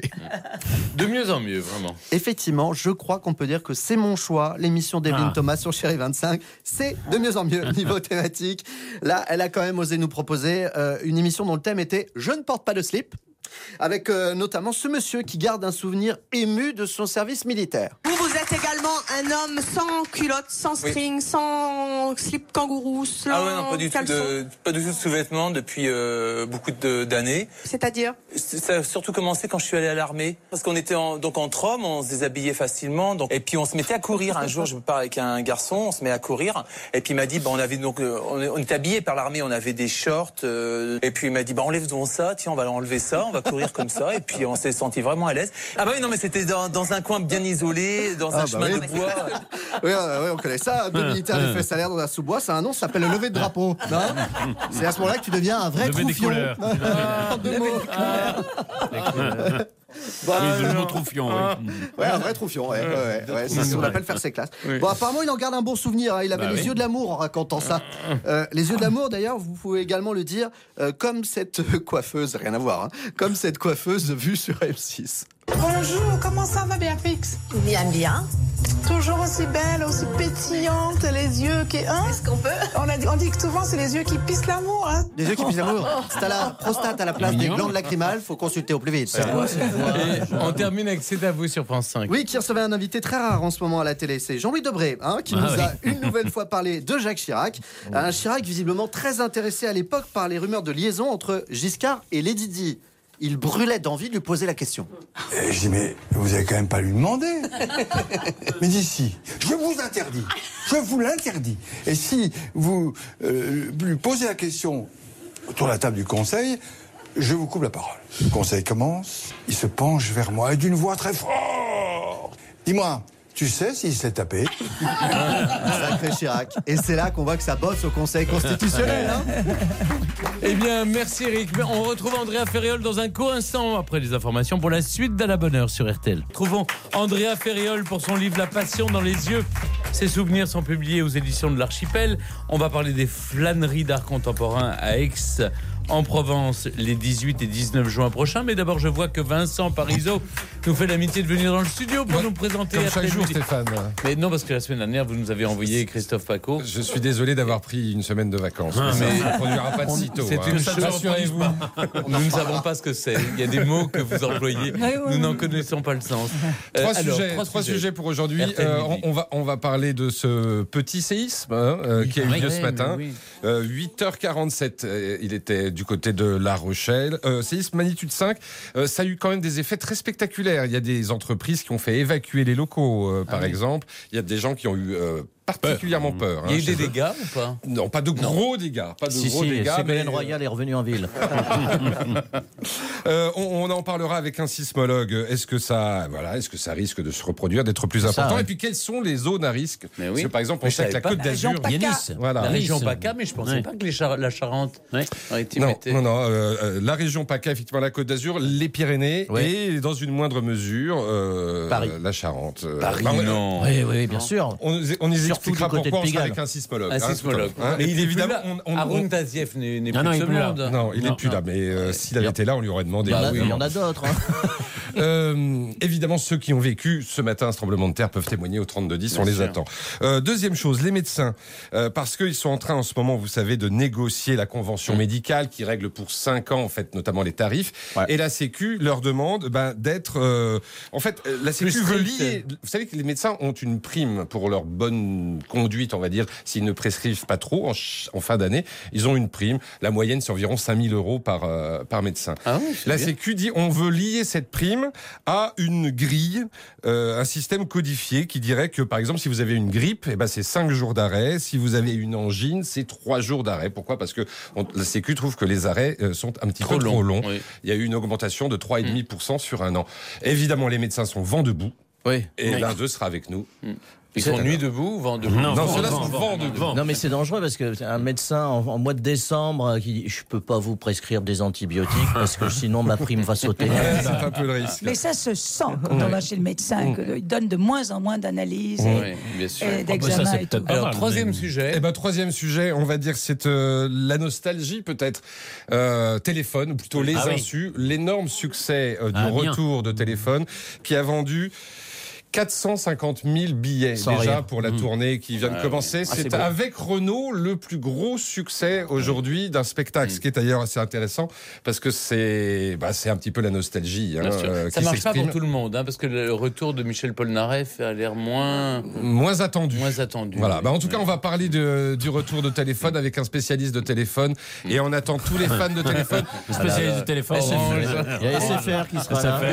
[SPEAKER 3] De mieux en mieux, vraiment.
[SPEAKER 6] Effectivement, je crois qu'on peut dire que c'est mon choix. L'émission d'Evelyne ah. Thomas sur Chérie vingt-cinq, c'est de mieux en mieux niveau thématique. Là, elle a quand même osé nous proposer euh, une émission dont le thème était « Je ne porte pas de slip ». Avec euh, notamment ce monsieur qui garde un souvenir ému de son service militaire.
[SPEAKER 22] Vous, vous êtes également un homme sans culotte, sans string, oui. sans slip kangourou, sans
[SPEAKER 23] Ah ouais, non, pas du
[SPEAKER 22] caleçon.
[SPEAKER 23] tout de, pas du tout de sous-vêtements depuis euh, beaucoup de, d'années.
[SPEAKER 22] C'est-à-dire?
[SPEAKER 23] Ça a surtout commencé quand je suis allé à l'armée. Parce qu'on était en, donc entre hommes, on se déshabillait facilement. Donc, et puis on se mettait à courir. Un jour, je me parle avec un garçon, on se met à courir. Et puis il m'a dit, bah, on avait donc, on, on était habillés par l'armée, on avait des shorts. Euh, et puis il m'a dit, bah, enlève-donc ça, tiens, on va enlever ça, on va courir comme ça. Et puis on s'est senti vraiment à l'aise. Ah bah oui, non, mais c'était dans, dans un coin bien isolé, dans un ah chemin bah oui. de bois.
[SPEAKER 6] Oui, oui, on connaît ça. Deux militaires des fesses salaires dans un sous-bois, c'est un nom, ça s'appelle le lever de drapeau. Non c'est à ce moment-là que tu deviens un vrai troufion. Ah, deux mots. Ah.
[SPEAKER 5] Bah, oui, de nouveau troufion, oui.
[SPEAKER 6] Ouais, un vrai troufion, ouais. ouais, ouais, ouais c'est ce qu'on appelle faire ses classes. Oui. Bon, apparemment, il en garde un bon souvenir. Hein. Il avait bah, les oui. yeux de l'amour en racontant ça. Euh, les yeux de l'amour, d'ailleurs, vous pouvez également le dire, euh, comme cette coiffeuse, rien à voir, hein, comme cette coiffeuse vue sur M six.
[SPEAKER 22] Bonjour, comment ça va, Béatrix?
[SPEAKER 16] Bien, bien.
[SPEAKER 22] Toujours aussi belle, aussi pétillante, les yeux qui... Hein?
[SPEAKER 16] Est-ce qu'on peut
[SPEAKER 22] on, a dit, on dit que souvent, c'est les yeux qui pissent l'amour. Hein?
[SPEAKER 6] Les yeux qui pissent l'amour. C'est à la prostate à la place des glandes lacrymales, faut consulter au plus vite.
[SPEAKER 3] C'est quoi, c'est quoi. On termine avec C'est à vous sur France cinq.
[SPEAKER 6] Oui, qui recevait un invité très rare en ce moment à la télé. C'est Jean-Louis Debré, hein, qui ah, nous oui. a une nouvelle fois parlé de Jacques Chirac. Un Chirac visiblement très intéressé à l'époque par les rumeurs de liaison entre Giscard et Lady Di. Il brûlait d'envie de lui poser la question.
[SPEAKER 24] Et je dis, mais vous avez quand même pas lui demander. Mais dis si, je vous interdis, je vous l'interdis. Et si vous euh, lui posez la question autour de la table du conseil, je vous coupe la parole. Le conseil commence, il se penche vers moi et d'une voix très forte. Dis-moi, tu sais s'il s'est tapé?
[SPEAKER 6] Sacré Chirac. Et c'est là qu'on voit que ça bosse au Conseil constitutionnel. Hein.
[SPEAKER 3] Eh bien, merci Eric. On retrouve Andrea Ferriol dans un court instant après les informations pour la suite d'À la bonne heure sur R T L. Trouvons Andrea Ferriol pour son livre La Passion dans les yeux. Ses souvenirs sont publiés aux éditions de l'Archipel. On va parler des flâneries d'art contemporain à Aix. en Provence les dix-huit et dix-neuf juin prochains. Mais d'abord, je vois que Vincent Parisot nous fait l'amitié de venir dans le studio pour nous présenter.
[SPEAKER 1] Comme chaque jour, Stéphane.
[SPEAKER 3] Mais non, parce que la semaine dernière, vous nous avez envoyé Christophe Paco.
[SPEAKER 1] Je suis désolé d'avoir pris une semaine de vacances.
[SPEAKER 3] Ah,
[SPEAKER 1] mais
[SPEAKER 3] mais
[SPEAKER 1] ça ne produira pas de sitôt.
[SPEAKER 3] C'est
[SPEAKER 1] hein.
[SPEAKER 3] une chose, rassurez-vous. Nous ne savons pas ce que c'est. Il y a des mots que vous employez.
[SPEAKER 7] Oui, oui,
[SPEAKER 3] Nous n'en
[SPEAKER 7] oui.
[SPEAKER 3] connaissons pas le sens.
[SPEAKER 1] Trois,
[SPEAKER 3] Euh, alors,
[SPEAKER 1] sujets,
[SPEAKER 3] trois
[SPEAKER 1] trois
[SPEAKER 3] sujets.
[SPEAKER 1] sujets pour aujourd'hui.
[SPEAKER 3] R T L
[SPEAKER 1] Euh, on,
[SPEAKER 3] Midi.
[SPEAKER 1] on va, on va parler de ce petit séisme hein, euh, qui a eu
[SPEAKER 3] Oui,
[SPEAKER 1] lieu
[SPEAKER 3] oui,
[SPEAKER 1] ce matin.
[SPEAKER 3] oui, oui.
[SPEAKER 1] Euh, huit heures quarante-sept, euh, il était du côté de La Rochelle. Euh, séisme magnitude cinq, euh, ça a eu quand même des effets très spectaculaires. Il y a des entreprises qui ont fait évacuer les locaux, euh, par
[SPEAKER 3] oui.
[SPEAKER 1] exemple. Il y a des gens qui ont eu euh, particulièrement peur.
[SPEAKER 3] Il y a
[SPEAKER 1] hein,
[SPEAKER 3] eu des
[SPEAKER 1] chez eux.
[SPEAKER 3] dégâts ou pas?
[SPEAKER 1] Non, pas de gros dégâts. Pas de
[SPEAKER 4] Si,
[SPEAKER 1] gros
[SPEAKER 4] si,
[SPEAKER 1] dégâts.
[SPEAKER 4] Ségolène
[SPEAKER 1] mais,
[SPEAKER 4] Royal est revenue en ville.
[SPEAKER 1] Euh, on, on en parlera avec un sismologue. Est-ce que ça, voilà, est-ce que ça risque de se reproduire, d'être plus
[SPEAKER 4] C'est
[SPEAKER 1] important
[SPEAKER 4] ça, ouais.
[SPEAKER 1] Et puis quelles sont les zones à risque?
[SPEAKER 3] Mais
[SPEAKER 1] Parce
[SPEAKER 3] oui.
[SPEAKER 1] que par exemple, on
[SPEAKER 3] Mais je
[SPEAKER 1] sait que la
[SPEAKER 3] savais
[SPEAKER 1] Côte
[SPEAKER 3] pas.
[SPEAKER 1] d'Azur,
[SPEAKER 7] La région
[SPEAKER 5] Nice.
[SPEAKER 1] voilà.
[SPEAKER 3] La région
[SPEAKER 5] Nice.
[SPEAKER 3] PACA, mais je ne pensais
[SPEAKER 5] Ouais.
[SPEAKER 3] pas que les Char- la Charente aurait été
[SPEAKER 1] Non,
[SPEAKER 3] mettée.
[SPEAKER 1] non, non. euh, euh, la région PACA, effectivement, la Côte d'Azur, les Pyrénées
[SPEAKER 4] Ouais.
[SPEAKER 1] et dans une moindre mesure euh,
[SPEAKER 4] Paris.
[SPEAKER 1] la Charente. Euh,
[SPEAKER 3] Paris,
[SPEAKER 1] bah,
[SPEAKER 3] non.
[SPEAKER 4] Oui, oui, bien sûr.
[SPEAKER 1] On, on y
[SPEAKER 4] Surtout
[SPEAKER 1] expliquera
[SPEAKER 4] du côté de
[SPEAKER 1] pourquoi on sera
[SPEAKER 4] Pigalle.
[SPEAKER 1] avec un sismologue.
[SPEAKER 3] Un
[SPEAKER 1] hein,
[SPEAKER 3] sismologue.
[SPEAKER 1] tout à l'heure, hein.
[SPEAKER 3] Mais
[SPEAKER 1] Et
[SPEAKER 3] il est
[SPEAKER 1] évidemment,
[SPEAKER 3] plus là.
[SPEAKER 1] on, on-
[SPEAKER 3] Haroun
[SPEAKER 1] on-
[SPEAKER 3] Tazieff n'est n'est
[SPEAKER 5] Non,
[SPEAKER 3] plus
[SPEAKER 5] non,
[SPEAKER 3] de
[SPEAKER 5] il
[SPEAKER 3] ce
[SPEAKER 5] est plus là.
[SPEAKER 3] monde.
[SPEAKER 1] non, il n'est
[SPEAKER 5] Non,
[SPEAKER 1] plus
[SPEAKER 5] non.
[SPEAKER 1] là. Mais euh, s'il avait été là, on lui aurait demandé.
[SPEAKER 4] Il y en a-
[SPEAKER 1] hein.
[SPEAKER 4] il y en a d'autres. hein.
[SPEAKER 1] Euh, évidemment, ceux qui ont vécu ce matin ce tremblement de terre peuvent témoigner au trente-deux dix, on
[SPEAKER 3] Bien
[SPEAKER 1] les
[SPEAKER 3] sûr.
[SPEAKER 1] attend. Euh, deuxième chose, les médecins, euh, parce qu'ils sont en train en ce moment, vous savez, de négocier la convention
[SPEAKER 3] Mmh.
[SPEAKER 1] médicale qui règle pour cinq ans, en fait, notamment les tarifs.
[SPEAKER 4] Ouais.
[SPEAKER 1] Et la Sécu leur demande ben, d'être... euh, en fait, euh, la Sécu
[SPEAKER 3] Plus
[SPEAKER 1] veut
[SPEAKER 3] strict.
[SPEAKER 1] lier... Vous savez que les médecins ont une prime pour leur bonne conduite, on va dire, s'ils ne prescrivent pas trop en, ch- en fin d'année. Ils ont une prime. La moyenne, c'est environ cinq mille euros par, euh, par médecin.
[SPEAKER 3] Ah oui, c'est
[SPEAKER 1] La
[SPEAKER 3] bien.
[SPEAKER 1] Sécu dit on veut lier cette prime à une grille, euh, un système codifié qui dirait que, par exemple, si vous avez une grippe, eh ben, c'est cinq jours d'arrêt. Si vous avez une angine, c'est trois jours d'arrêt. Pourquoi? Parce que on- la Sécu trouve que les arrêts euh, sont un petit
[SPEAKER 3] Trop
[SPEAKER 1] peu trop
[SPEAKER 3] long,
[SPEAKER 1] longs.
[SPEAKER 3] oui.
[SPEAKER 1] Il y a eu une augmentation de trois virgule cinq pour cent sur un an. Évidemment, les médecins sont vent debout.
[SPEAKER 4] Oui.
[SPEAKER 1] Et
[SPEAKER 5] Oui.
[SPEAKER 1] l'un d'eux sera avec nous.
[SPEAKER 3] Ils sont nuit debout ou vent debout?
[SPEAKER 1] Non,
[SPEAKER 5] vent,
[SPEAKER 1] ceux-là
[SPEAKER 5] vent,
[SPEAKER 1] sont
[SPEAKER 5] vent,
[SPEAKER 1] vent debout.
[SPEAKER 5] vent.
[SPEAKER 4] Non, mais c'est dangereux parce que un médecin en, en mois de décembre euh, qui dit je peux pas vous prescrire des antibiotiques parce que sinon ma prime va sauter.
[SPEAKER 1] Ouais, c'est un peu le risque.
[SPEAKER 7] Mais ça se sent quand on va chez le médecin, qu'il donne de moins en moins d'analyses et,
[SPEAKER 3] Oui, bien sûr.
[SPEAKER 7] et
[SPEAKER 5] bah,
[SPEAKER 7] d'examens
[SPEAKER 5] ça, c'est
[SPEAKER 7] et tout.
[SPEAKER 5] peut-être pas
[SPEAKER 3] Alors,
[SPEAKER 5] mal,
[SPEAKER 3] troisième
[SPEAKER 5] mais-
[SPEAKER 3] sujet.
[SPEAKER 1] Eh ben, troisième sujet, on va dire c'est euh, la nostalgie peut-être. Euh, téléphone, ou plutôt les
[SPEAKER 5] Ah oui.
[SPEAKER 1] insus, l'énorme succès euh, du
[SPEAKER 5] Ah, bien.
[SPEAKER 1] retour de Téléphone qui a vendu quatre cent cinquante mille billets
[SPEAKER 4] Sans
[SPEAKER 1] déjà
[SPEAKER 4] rire.
[SPEAKER 1] pour la
[SPEAKER 5] Mmh.
[SPEAKER 1] tournée qui vient de
[SPEAKER 3] Ah
[SPEAKER 1] commencer.
[SPEAKER 4] Ah, c'est
[SPEAKER 1] c'est
[SPEAKER 4] beau.
[SPEAKER 1] avec Renault le plus gros succès aujourd'hui d'un spectacle, ce qui est d'ailleurs assez intéressant parce que c'est bah, c'est un petit peu la nostalgie. Hein,
[SPEAKER 3] Bien sûr.
[SPEAKER 1] euh,
[SPEAKER 3] Ça
[SPEAKER 1] qui
[SPEAKER 3] marche pas pour
[SPEAKER 1] s'exprime.
[SPEAKER 3] tout le monde, hein, parce que le retour de Michel Polnareff a l'air moins,
[SPEAKER 1] Moins attendu.
[SPEAKER 3] moins attendu.
[SPEAKER 1] Voilà.
[SPEAKER 3] oui.
[SPEAKER 1] Bah, en tout cas, on va parler de- du retour de Téléphone avec un spécialiste de téléphone et on attend tous les fans de Téléphone.
[SPEAKER 5] Le spécialiste du téléphone.
[SPEAKER 4] Il y a S F R qui sera là.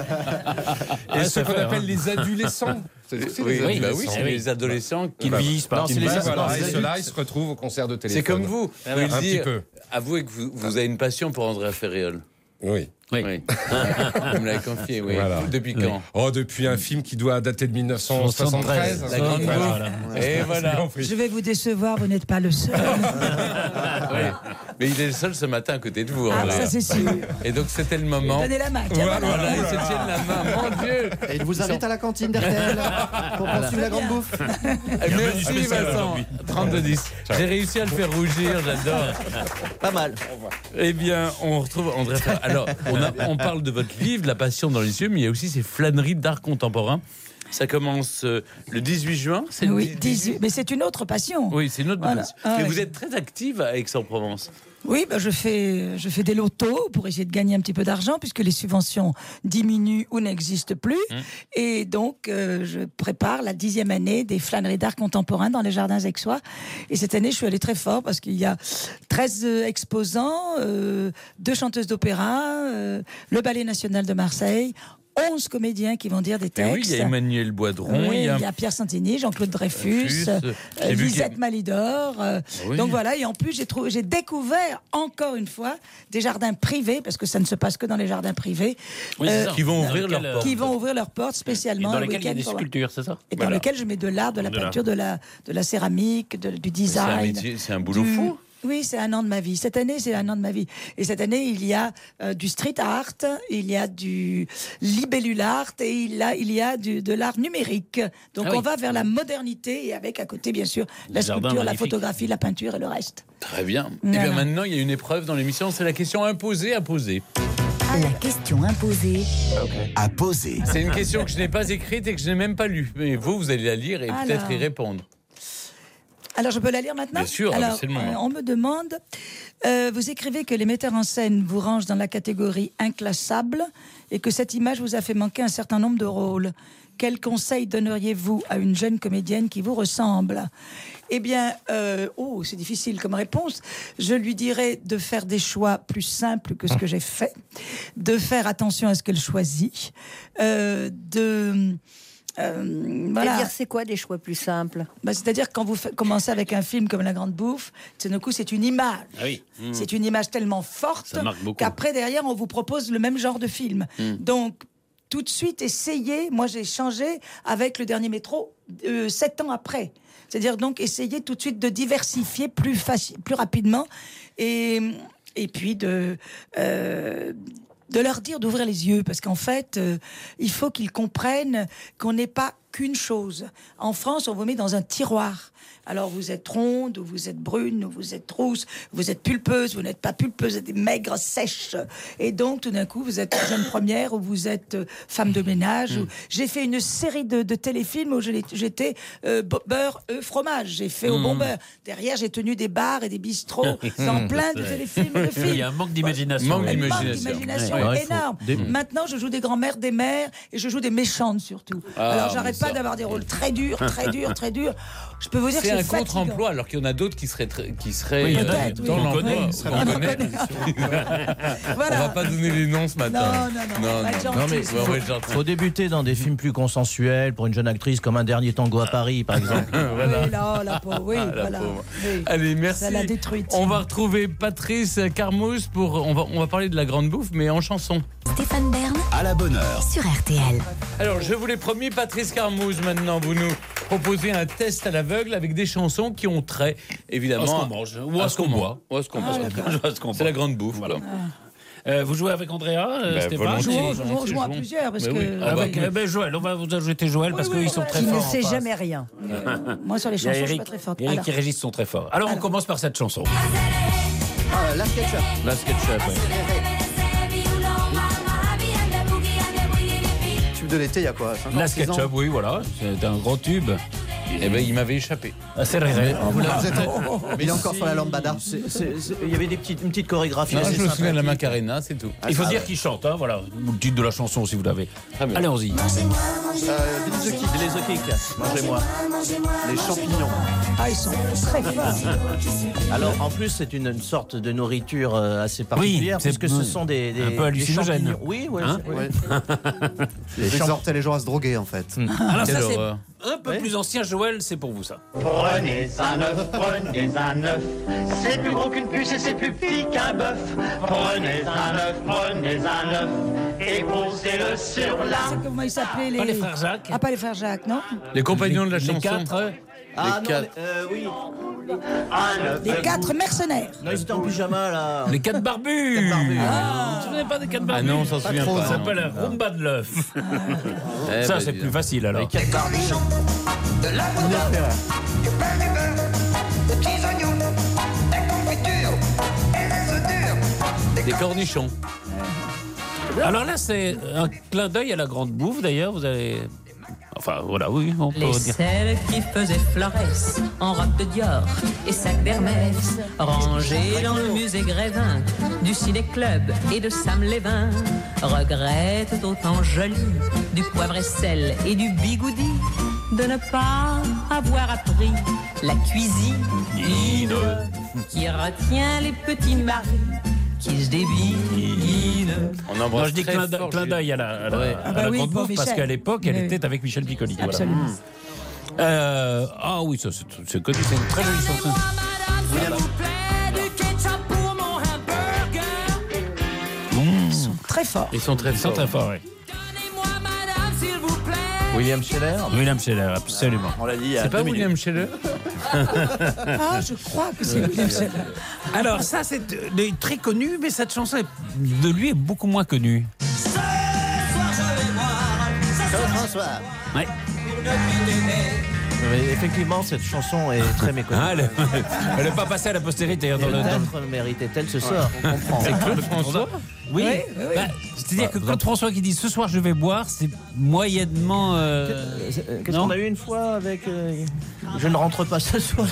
[SPEAKER 1] Et
[SPEAKER 5] Ouais,
[SPEAKER 1] ce
[SPEAKER 5] ça
[SPEAKER 1] qu'on
[SPEAKER 5] fait,
[SPEAKER 1] appelle
[SPEAKER 5] hein.
[SPEAKER 1] les adolescents. C'est
[SPEAKER 3] Oui,
[SPEAKER 1] les
[SPEAKER 3] oui, bah
[SPEAKER 1] adolescents.
[SPEAKER 3] oui, c'est
[SPEAKER 5] oui.
[SPEAKER 3] les adolescents qui
[SPEAKER 5] Qui
[SPEAKER 1] Bah,
[SPEAKER 5] vieillissent pas.
[SPEAKER 4] non,
[SPEAKER 5] qui
[SPEAKER 4] c'est
[SPEAKER 5] ne
[SPEAKER 4] les-
[SPEAKER 5] vieillissent
[SPEAKER 1] Voilà,
[SPEAKER 5] pas.
[SPEAKER 1] et ceux-là, ils se retrouvent au concert de Téléphone.
[SPEAKER 3] C'est comme vous.
[SPEAKER 1] Un
[SPEAKER 3] Vous le
[SPEAKER 1] petit
[SPEAKER 3] dire,
[SPEAKER 1] peu.
[SPEAKER 3] avouez que vous, vous avez une passion pour Andrea Ferréol.
[SPEAKER 1] Oui.
[SPEAKER 5] Oui.
[SPEAKER 3] Oui. Vous me l'avez confié, oui.
[SPEAKER 1] Voilà.
[SPEAKER 3] Depuis
[SPEAKER 5] Oui.
[SPEAKER 3] quand?
[SPEAKER 1] Oh, depuis un film qui doit dater de mille neuf cent soixante-treize.
[SPEAKER 3] La Grande
[SPEAKER 1] Voilà.
[SPEAKER 3] Bouffe. Et voilà.
[SPEAKER 7] Je vais vous décevoir, vous n'êtes pas le seul.
[SPEAKER 3] Oui. Mais il est le seul ce matin à côté de vous.
[SPEAKER 7] Ah,
[SPEAKER 3] Andrea.
[SPEAKER 7] ça c'est sûr.
[SPEAKER 3] Et donc c'était le moment.
[SPEAKER 7] Donnez la main. Tiens,
[SPEAKER 1] Voilà,
[SPEAKER 7] voilà.
[SPEAKER 3] Voilà, ils se tiennent la main. Mon Dieu.
[SPEAKER 6] Et il vous invite à la cantine d'R T L pour poursuivre la grande bouffe.
[SPEAKER 3] Merci
[SPEAKER 5] spécial
[SPEAKER 3] Vincent.
[SPEAKER 5] aujourd'hui.
[SPEAKER 3] trente-deux dix. J'ai réussi à le faire rougir, j'adore.
[SPEAKER 4] Pas mal.
[SPEAKER 3] Eh bien, on retrouve André Ferréol. Alors, on, a- on parle de votre livre, La Passion dans les yeux, mais il y a aussi ces flâneries d'art contemporain. Ça commence euh, le dix-huit juin. C'est le
[SPEAKER 7] Oui,
[SPEAKER 3] dix-
[SPEAKER 7] dix-huit. Mais c'est une autre passion.
[SPEAKER 3] Oui, c'est une autre
[SPEAKER 7] Voilà.
[SPEAKER 3] passion.
[SPEAKER 7] Ah,
[SPEAKER 3] Mais
[SPEAKER 7] ouais.
[SPEAKER 3] vous êtes très active à Aix-en-Provence.
[SPEAKER 7] Oui, ben je fais, je fais des lotos pour essayer de gagner un petit peu d'argent puisque les subventions diminuent ou n'existent plus.
[SPEAKER 3] Mmh.
[SPEAKER 7] Et donc, euh, je prépare la dixième année des flâneries d'art contemporain dans les jardins aixois. Et cette année, je suis allée très fort parce qu'il y a treize exposants, euh, deux chanteuses d'opéra, euh, le Ballet National de Marseille, onze comédiens qui vont dire des
[SPEAKER 3] Et
[SPEAKER 7] textes.
[SPEAKER 3] oui, il y a Emmanuel Boidron,
[SPEAKER 7] Oui,
[SPEAKER 3] il y a...
[SPEAKER 7] il y a Pierre Santini, Jean-Claude Dreyfus,
[SPEAKER 3] Dreyfus,
[SPEAKER 7] euh,
[SPEAKER 3] j'ai vu
[SPEAKER 7] Lisette
[SPEAKER 3] qu'il-
[SPEAKER 7] Malidor. euh,
[SPEAKER 3] Oui.
[SPEAKER 7] Donc voilà, et en plus, j'ai trouvé, j'ai découvert encore une fois des jardins privés, parce que ça ne se passe que dans les jardins privés,
[SPEAKER 5] Oui, c'est
[SPEAKER 7] euh,
[SPEAKER 5] ça.
[SPEAKER 3] qui vont ouvrir
[SPEAKER 5] Dans
[SPEAKER 3] leurs
[SPEAKER 5] lequel,
[SPEAKER 3] portes.
[SPEAKER 7] qui vont ouvrir leurs portes
[SPEAKER 5] Et
[SPEAKER 7] spécialement
[SPEAKER 5] dans
[SPEAKER 7] le
[SPEAKER 5] lesquels il y a
[SPEAKER 7] week-end.
[SPEAKER 5] des
[SPEAKER 7] pour-
[SPEAKER 5] sculptures, c'est ça?
[SPEAKER 7] Et dans lesquels je mets de l'art, de la
[SPEAKER 5] De l'art.
[SPEAKER 7] peinture, de la, de la céramique, de- du
[SPEAKER 3] C'est un
[SPEAKER 7] design.
[SPEAKER 3] métier, c'est un boulot
[SPEAKER 7] du-
[SPEAKER 3] fou.
[SPEAKER 7] Oui, c'est un an de ma vie. Cette année, c'est un an de ma vie. Et cette année, il y a euh, du street art, il y a du libellule art et il y a, il y a du, de l'art numérique. Donc
[SPEAKER 3] Ah oui.
[SPEAKER 7] on va vers la modernité et avec à côté, bien sûr, la
[SPEAKER 3] Le jardin
[SPEAKER 7] sculpture, la
[SPEAKER 3] magnifique.
[SPEAKER 7] photographie, la peinture et le reste.
[SPEAKER 3] Très bien. Et
[SPEAKER 7] Voilà.
[SPEAKER 3] bien maintenant, il y a une épreuve dans l'émission, c'est la question imposée à poser.
[SPEAKER 2] La question imposée.
[SPEAKER 3] À poser. C'est une question que je n'ai pas écrite et que je n'ai même pas lue. Mais vous, vous allez la lire et
[SPEAKER 7] Alors.
[SPEAKER 3] peut-être y répondre.
[SPEAKER 7] Alors, je peux la lire maintenant?
[SPEAKER 3] Bien sûr,
[SPEAKER 7] Alors,
[SPEAKER 3] c'est le moment.
[SPEAKER 7] euh, on me demande, euh, vous écrivez que les metteurs en scène vous rangent dans la catégorie inclassable et que cette image vous a fait manquer un certain nombre de rôles. Quel conseil donneriez-vous à une jeune comédienne qui vous ressemble? Eh bien, euh, oh, c'est difficile comme réponse. Je lui dirais de faire des choix plus simples que ce que j'ai fait, de faire attention à ce qu'elle choisit, euh, de... Euh, voilà.
[SPEAKER 9] C'est-à-dire, c'est quoi des choix plus simples?
[SPEAKER 7] Bah, c'est-à-dire quand vous fa- commencez avec un film comme La Grande Bouffe, tout d'un coup c'est une image.
[SPEAKER 3] Ah oui. Mmh.
[SPEAKER 7] C'est une image tellement forte
[SPEAKER 3] Ça marque beaucoup.
[SPEAKER 7] qu'après derrière on vous propose le même genre de film.
[SPEAKER 3] Mmh.
[SPEAKER 7] Donc tout de suite essayez. Moi j'ai changé avec Le Dernier Métro euh, sept ans après. C'est-à-dire donc essayer tout de suite de diversifier plus facile, plus rapidement et et puis de euh, de leur dire d'ouvrir les yeux, parce qu'en fait, euh, il faut qu'ils comprennent qu'on n'est pas qu'une chose. En France, on vous met dans un tiroir. Alors, vous êtes ronde, ou vous êtes brune, ou vous êtes rousse, vous êtes pulpeuse, vous n'êtes pas pulpeuse, vous êtes des maigres, sèches. Et donc, tout d'un coup, vous êtes jeune première, ou vous êtes euh, femme de ménage.
[SPEAKER 3] Mmh.
[SPEAKER 7] Ou... J'ai fait une série de, de téléfilms où je l'ai- j'étais euh, bo- beurre, œuf, fromage. J'ai fait au
[SPEAKER 5] Mmh.
[SPEAKER 7] bon beurre. Derrière, j'ai tenu des bars et des bistrots dans plein de téléfilms et de films.
[SPEAKER 5] Il y a un manque d'imagination.
[SPEAKER 3] Manque
[SPEAKER 5] Ouais.
[SPEAKER 7] Un manque
[SPEAKER 3] d'imagination.
[SPEAKER 7] d'imagination
[SPEAKER 5] Ouais, il faut
[SPEAKER 7] énorme.
[SPEAKER 5] des-
[SPEAKER 7] Maintenant, je joue des grands-mères, des mères, et je joue des méchantes surtout.
[SPEAKER 3] Ah,
[SPEAKER 7] Alors,
[SPEAKER 3] mais
[SPEAKER 7] j'arrête
[SPEAKER 3] ça.
[SPEAKER 7] pas d'avoir des rôles très durs, très durs, très durs. Je peux vous dire que
[SPEAKER 3] C'est
[SPEAKER 7] c'est
[SPEAKER 3] un
[SPEAKER 7] fatigant.
[SPEAKER 3] contre-emploi, alors qu'il y en a d'autres qui seraient, très- qui seraient
[SPEAKER 5] Oui, il y en a,
[SPEAKER 3] euh,
[SPEAKER 7] oui.
[SPEAKER 3] dans
[SPEAKER 7] On
[SPEAKER 3] l'emploi.
[SPEAKER 5] connaît,
[SPEAKER 3] On
[SPEAKER 7] on
[SPEAKER 3] connaît.
[SPEAKER 7] Voilà.
[SPEAKER 3] On va pas donner les noms ce matin.
[SPEAKER 7] Non, non, non, on va être gentil.
[SPEAKER 20] Non, mais
[SPEAKER 3] Ouais, on va être gentil.
[SPEAKER 20] faut débuter dans des films plus consensuels pour une jeune actrice comme Un Dernier Tango à Paris, par exemple.
[SPEAKER 3] Voilà.
[SPEAKER 7] Oui, là, la pauvre, oui,
[SPEAKER 3] Ah, la
[SPEAKER 7] voilà.
[SPEAKER 3] pauvre.
[SPEAKER 7] Oui.
[SPEAKER 3] Allez, merci.
[SPEAKER 7] Ça l'a détruite.
[SPEAKER 3] On va retrouver Patrice Carmouze pour. On va, on va parler de La Grande Bouffe, mais en chanson.
[SPEAKER 2] Stéphane Bern
[SPEAKER 8] À la bonne heure.
[SPEAKER 2] sur R T L.
[SPEAKER 3] Alors, je vous l'ai promis, Patrice Carmouze, maintenant, vous nous proposez un test à l'aveugle avec des chansons qui ont trait, évidemment.
[SPEAKER 5] À ce qu'on mange, ou à ce qu'on
[SPEAKER 3] mange.
[SPEAKER 5] boit.
[SPEAKER 3] Ou à ce qu'on
[SPEAKER 5] Ah,
[SPEAKER 3] boit.
[SPEAKER 5] d'accord. À ce qu'on
[SPEAKER 3] C'est
[SPEAKER 5] boit.
[SPEAKER 3] la grande bouffe.
[SPEAKER 5] Voilà.
[SPEAKER 3] Voilà.
[SPEAKER 5] Euh, vous jouez avec Andrea, euh,
[SPEAKER 3] Ben,
[SPEAKER 5] Stéphane
[SPEAKER 3] volontiers.
[SPEAKER 7] Jouons,
[SPEAKER 3] Volontiers,
[SPEAKER 7] jouons, jouons à
[SPEAKER 3] jouons.
[SPEAKER 7] plusieurs, parce
[SPEAKER 3] Mais
[SPEAKER 7] que...
[SPEAKER 3] oui. Ah,
[SPEAKER 5] Avec
[SPEAKER 3] bah,
[SPEAKER 5] euh, ben, Joël, on va vous ajouter Joël parce
[SPEAKER 7] oui,
[SPEAKER 5] qu'ils sont
[SPEAKER 7] voilà.
[SPEAKER 5] très
[SPEAKER 9] Qui
[SPEAKER 5] forts.
[SPEAKER 9] ne
[SPEAKER 5] en
[SPEAKER 9] sait
[SPEAKER 5] face.
[SPEAKER 9] jamais rien.
[SPEAKER 7] Euh, Moi, sur les
[SPEAKER 5] Il y a
[SPEAKER 7] chansons, je suis
[SPEAKER 5] Eric,
[SPEAKER 7] pas très forte.
[SPEAKER 5] Eric
[SPEAKER 7] Alors.
[SPEAKER 5] et Régis sont très forts. Alors, on
[SPEAKER 7] Alors.
[SPEAKER 5] commence par cette chanson.
[SPEAKER 6] Ah, la SketchUp.
[SPEAKER 5] La SketchUp. ouais.
[SPEAKER 6] Tube de l'été, il y a quoi cinq ans,
[SPEAKER 5] La
[SPEAKER 6] six ans
[SPEAKER 5] SketchUp, oui, voilà. C'est un grand tube.
[SPEAKER 3] Eh ben, il m'avait échappé.
[SPEAKER 5] Ah, c'est vrai.
[SPEAKER 6] Vous êtes- Mais il est encore sur la lambada.
[SPEAKER 20] C'est- c'est- c'est- Il y avait des petites, une petite chorégraphie.
[SPEAKER 3] Non,
[SPEAKER 20] assez
[SPEAKER 3] je me souviens de la
[SPEAKER 20] sympathique.
[SPEAKER 3] Macarena, c'est tout.
[SPEAKER 5] Il faut
[SPEAKER 20] Ah,
[SPEAKER 5] dire
[SPEAKER 20] ouais.
[SPEAKER 5] qu'il chante, hein, voilà. Ou le titre de la chanson si vous l'avez.
[SPEAKER 3] Très bien.
[SPEAKER 5] Allez, on-y.
[SPEAKER 6] Euh, Billy the Kid.
[SPEAKER 20] Billy the Kick, mangez-moi.
[SPEAKER 6] Les champignons.
[SPEAKER 7] Ah, ils sont très forts.
[SPEAKER 20] Alors, en plus, c'est une, une sorte de nourriture euh, assez particulière,
[SPEAKER 5] c'est-
[SPEAKER 20] puisque ce sont des, des
[SPEAKER 5] un peu
[SPEAKER 20] des
[SPEAKER 5] hallucinogène.
[SPEAKER 20] champignons. Oui, oui.
[SPEAKER 5] Hein
[SPEAKER 20] oui.
[SPEAKER 6] Ouais.
[SPEAKER 20] Les champ-
[SPEAKER 6] J'exhortais les gens à se droguer, en fait.
[SPEAKER 5] Alors,
[SPEAKER 3] Quelle
[SPEAKER 5] ça, c'est
[SPEAKER 3] horreur.
[SPEAKER 5] un peu
[SPEAKER 20] Ouais.
[SPEAKER 5] plus ancien, Joël, c'est pour vous, ça.
[SPEAKER 10] Prenez un œuf, prenez un œuf. C'est plus gros qu'une puce et c'est plus petit qu'un bœuf. Prenez un œuf, prenez un œuf. Et posez-le sur la.
[SPEAKER 7] C'est comment ils s'appelaient les...
[SPEAKER 5] Pas les frères Jacques.
[SPEAKER 7] Ah, pas les frères Jacques, non?
[SPEAKER 3] Les compagnons de la
[SPEAKER 5] Les
[SPEAKER 3] chanson.
[SPEAKER 5] quatre.
[SPEAKER 20] Ah
[SPEAKER 3] Les
[SPEAKER 20] non,
[SPEAKER 3] quatre.
[SPEAKER 20] les- euh, oui.
[SPEAKER 10] Un œuf.
[SPEAKER 7] Les quatre mercenaires.
[SPEAKER 20] Non, ils étaient en pyjama, là.
[SPEAKER 5] Les quatre barbus.
[SPEAKER 20] Quatre barbus.
[SPEAKER 5] Ah, vous ne vous souvenez pas des quatre
[SPEAKER 3] Ah
[SPEAKER 5] barbus?
[SPEAKER 3] non, on s'en souvient
[SPEAKER 6] trop,
[SPEAKER 3] pas.
[SPEAKER 5] Ça
[SPEAKER 3] non.
[SPEAKER 5] s'appelle un rumba de l'œuf.
[SPEAKER 3] Eh
[SPEAKER 5] Ça,
[SPEAKER 3] ben,
[SPEAKER 5] c'est
[SPEAKER 3] dis
[SPEAKER 5] plus
[SPEAKER 3] donc.
[SPEAKER 5] facile, alors.
[SPEAKER 20] Les quatre barbus.
[SPEAKER 10] De la poudre, du pain du beurre, des petits oignons, des confitures et des œufs durs.
[SPEAKER 3] Des cornichons.
[SPEAKER 5] Alors là, c'est un clin d'œil à la grande bouffe, d'ailleurs. Vous avez... Enfin, voilà, oui, on peut
[SPEAKER 11] Les
[SPEAKER 5] dire.
[SPEAKER 11] selles qui faisaient Flores en robe de Dior et sac d'Hermès, rangés dans le musée Grévin du ciné-club et de Sam Lévin, regrettent autant joli du poivre et sel et du bigoudi de ne pas avoir appris la cuisine qui retient les petits maris qui se débinent.
[SPEAKER 3] On
[SPEAKER 5] Moi,
[SPEAKER 3] embrasse
[SPEAKER 5] je dis
[SPEAKER 3] très
[SPEAKER 5] clin d'œil-
[SPEAKER 3] fort,
[SPEAKER 5] clin
[SPEAKER 3] Julie.
[SPEAKER 5] d'œil à la, à la-
[SPEAKER 3] Ouais.
[SPEAKER 5] à
[SPEAKER 7] Ah bah
[SPEAKER 5] la
[SPEAKER 7] oui,
[SPEAKER 5] grande
[SPEAKER 7] pour
[SPEAKER 5] bouffe, parce
[SPEAKER 7] Michel.
[SPEAKER 5] qu'à l'époque, elle
[SPEAKER 7] Mais-
[SPEAKER 5] était avec Michel Piccoli. voilà.
[SPEAKER 7] Absolument.
[SPEAKER 5] Euh, ah oui, ça, c'est c'est connu, c'est une très jolie chanson.
[SPEAKER 7] Ils sont très forts.
[SPEAKER 3] Ils sont très
[SPEAKER 5] Ils sont
[SPEAKER 3] forts.
[SPEAKER 5] très forts, oui.
[SPEAKER 20] William Scheller.
[SPEAKER 5] William Scheller, absolument.
[SPEAKER 6] On l'a dit il y a
[SPEAKER 3] C'est pas
[SPEAKER 6] deux
[SPEAKER 3] William
[SPEAKER 6] minutes.
[SPEAKER 3] Scheller?
[SPEAKER 7] Ah, je crois que c'est William Scheller.
[SPEAKER 5] Alors ça, c'est euh, très connu, mais cette chanson est- de lui est beaucoup moins connue.
[SPEAKER 6] François.
[SPEAKER 5] Ouais.
[SPEAKER 20] Mais effectivement, cette chanson est très méconnue.
[SPEAKER 5] Ah, elle n'est pas passée à la postérité. Hein, dans le, dans le-
[SPEAKER 20] Peut-être méritait-elle ce sort, on comprend.
[SPEAKER 5] C'est Claude François. Oui.
[SPEAKER 7] Oui, oui, oui.
[SPEAKER 5] Bah, c'est-à-dire que Claude François qui dit ce soir je vais boire, c'est moyennement. euh,
[SPEAKER 20] Qu'est-ce
[SPEAKER 5] non.
[SPEAKER 20] qu'on a eu une fois avec euh, Je ne rentre pas ce soir.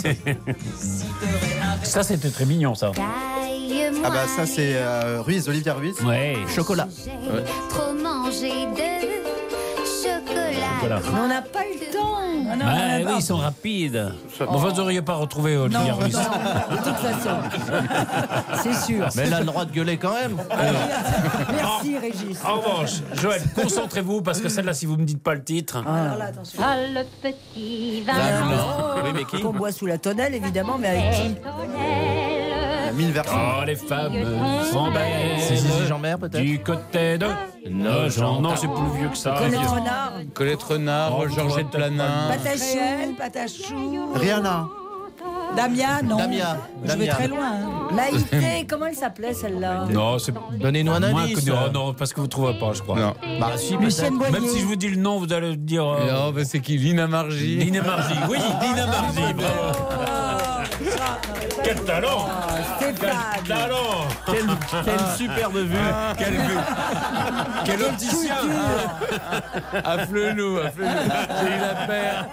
[SPEAKER 5] Ça, c'était très mignon, ça.
[SPEAKER 6] Ah bah ça c'est euh, Ruiz, Olivia Ruiz.
[SPEAKER 5] Ouais.
[SPEAKER 20] Chocolat.
[SPEAKER 5] Ouais.
[SPEAKER 2] Trop manger de chocolat.
[SPEAKER 5] Voilà.
[SPEAKER 7] Mais on n'a pas eu le temps. Ah non,
[SPEAKER 5] Bah,
[SPEAKER 7] on a
[SPEAKER 5] oui,
[SPEAKER 7] pas.
[SPEAKER 5] ils sont rapides. Bon, enfin, vous n'auriez pas retrouvé Olivia
[SPEAKER 7] Non,
[SPEAKER 5] Ruiz.
[SPEAKER 7] non, de toute façon. C'est sûr.
[SPEAKER 20] Mais elle a le droit de gueuler quand même.
[SPEAKER 7] Merci, Régis.
[SPEAKER 5] En revanche, Joël, concentrez-vous parce que celle-là, si vous me dites pas le titre.
[SPEAKER 7] Alors là, attention.
[SPEAKER 2] Ah, le petit vin
[SPEAKER 20] Oui, mais qui
[SPEAKER 7] Qu'on boit sous la tonnelle, évidemment, mais avec qui?
[SPEAKER 6] Il y a mille versions.
[SPEAKER 5] Oh, les femmes sont belles.
[SPEAKER 20] C'est Zizi Jean-Mer, peut-être
[SPEAKER 5] Du côté de Nogent. Non, c'est plus vieux que ça.
[SPEAKER 7] Colette Renard.
[SPEAKER 3] Colette Renard,
[SPEAKER 5] Oh,
[SPEAKER 3] Georgette Planin.
[SPEAKER 7] Patachou. Patachou.
[SPEAKER 6] Rihanna.
[SPEAKER 7] Damia, non.
[SPEAKER 20] Damia.
[SPEAKER 7] Je vais
[SPEAKER 20] Damia.
[SPEAKER 7] très loin. hein. Maïté, comment elle s'appelait celle-là?
[SPEAKER 5] Non, c'est
[SPEAKER 20] Donnez-nous un
[SPEAKER 5] moins
[SPEAKER 20] indice.
[SPEAKER 5] connu. Oh, non, parce que vous ne trouvez pas, je crois.
[SPEAKER 3] Non.
[SPEAKER 20] Bah si,
[SPEAKER 7] Lucienne
[SPEAKER 20] peut-être.
[SPEAKER 7] Boyer.
[SPEAKER 5] Même si je vous dis le nom, vous allez dire. euh,
[SPEAKER 3] Non, bah, c'est qui? Lina Margie.
[SPEAKER 5] Lina Margie. Oui, Lina Margie. Bravo. Quel talent! Quel
[SPEAKER 7] Stéphane.
[SPEAKER 5] talent!
[SPEAKER 20] Quelle, quelle superbe vue.
[SPEAKER 5] Quel vue! Quel opticien!
[SPEAKER 3] Affle-nous, affle-nous. J'ai eu la paire.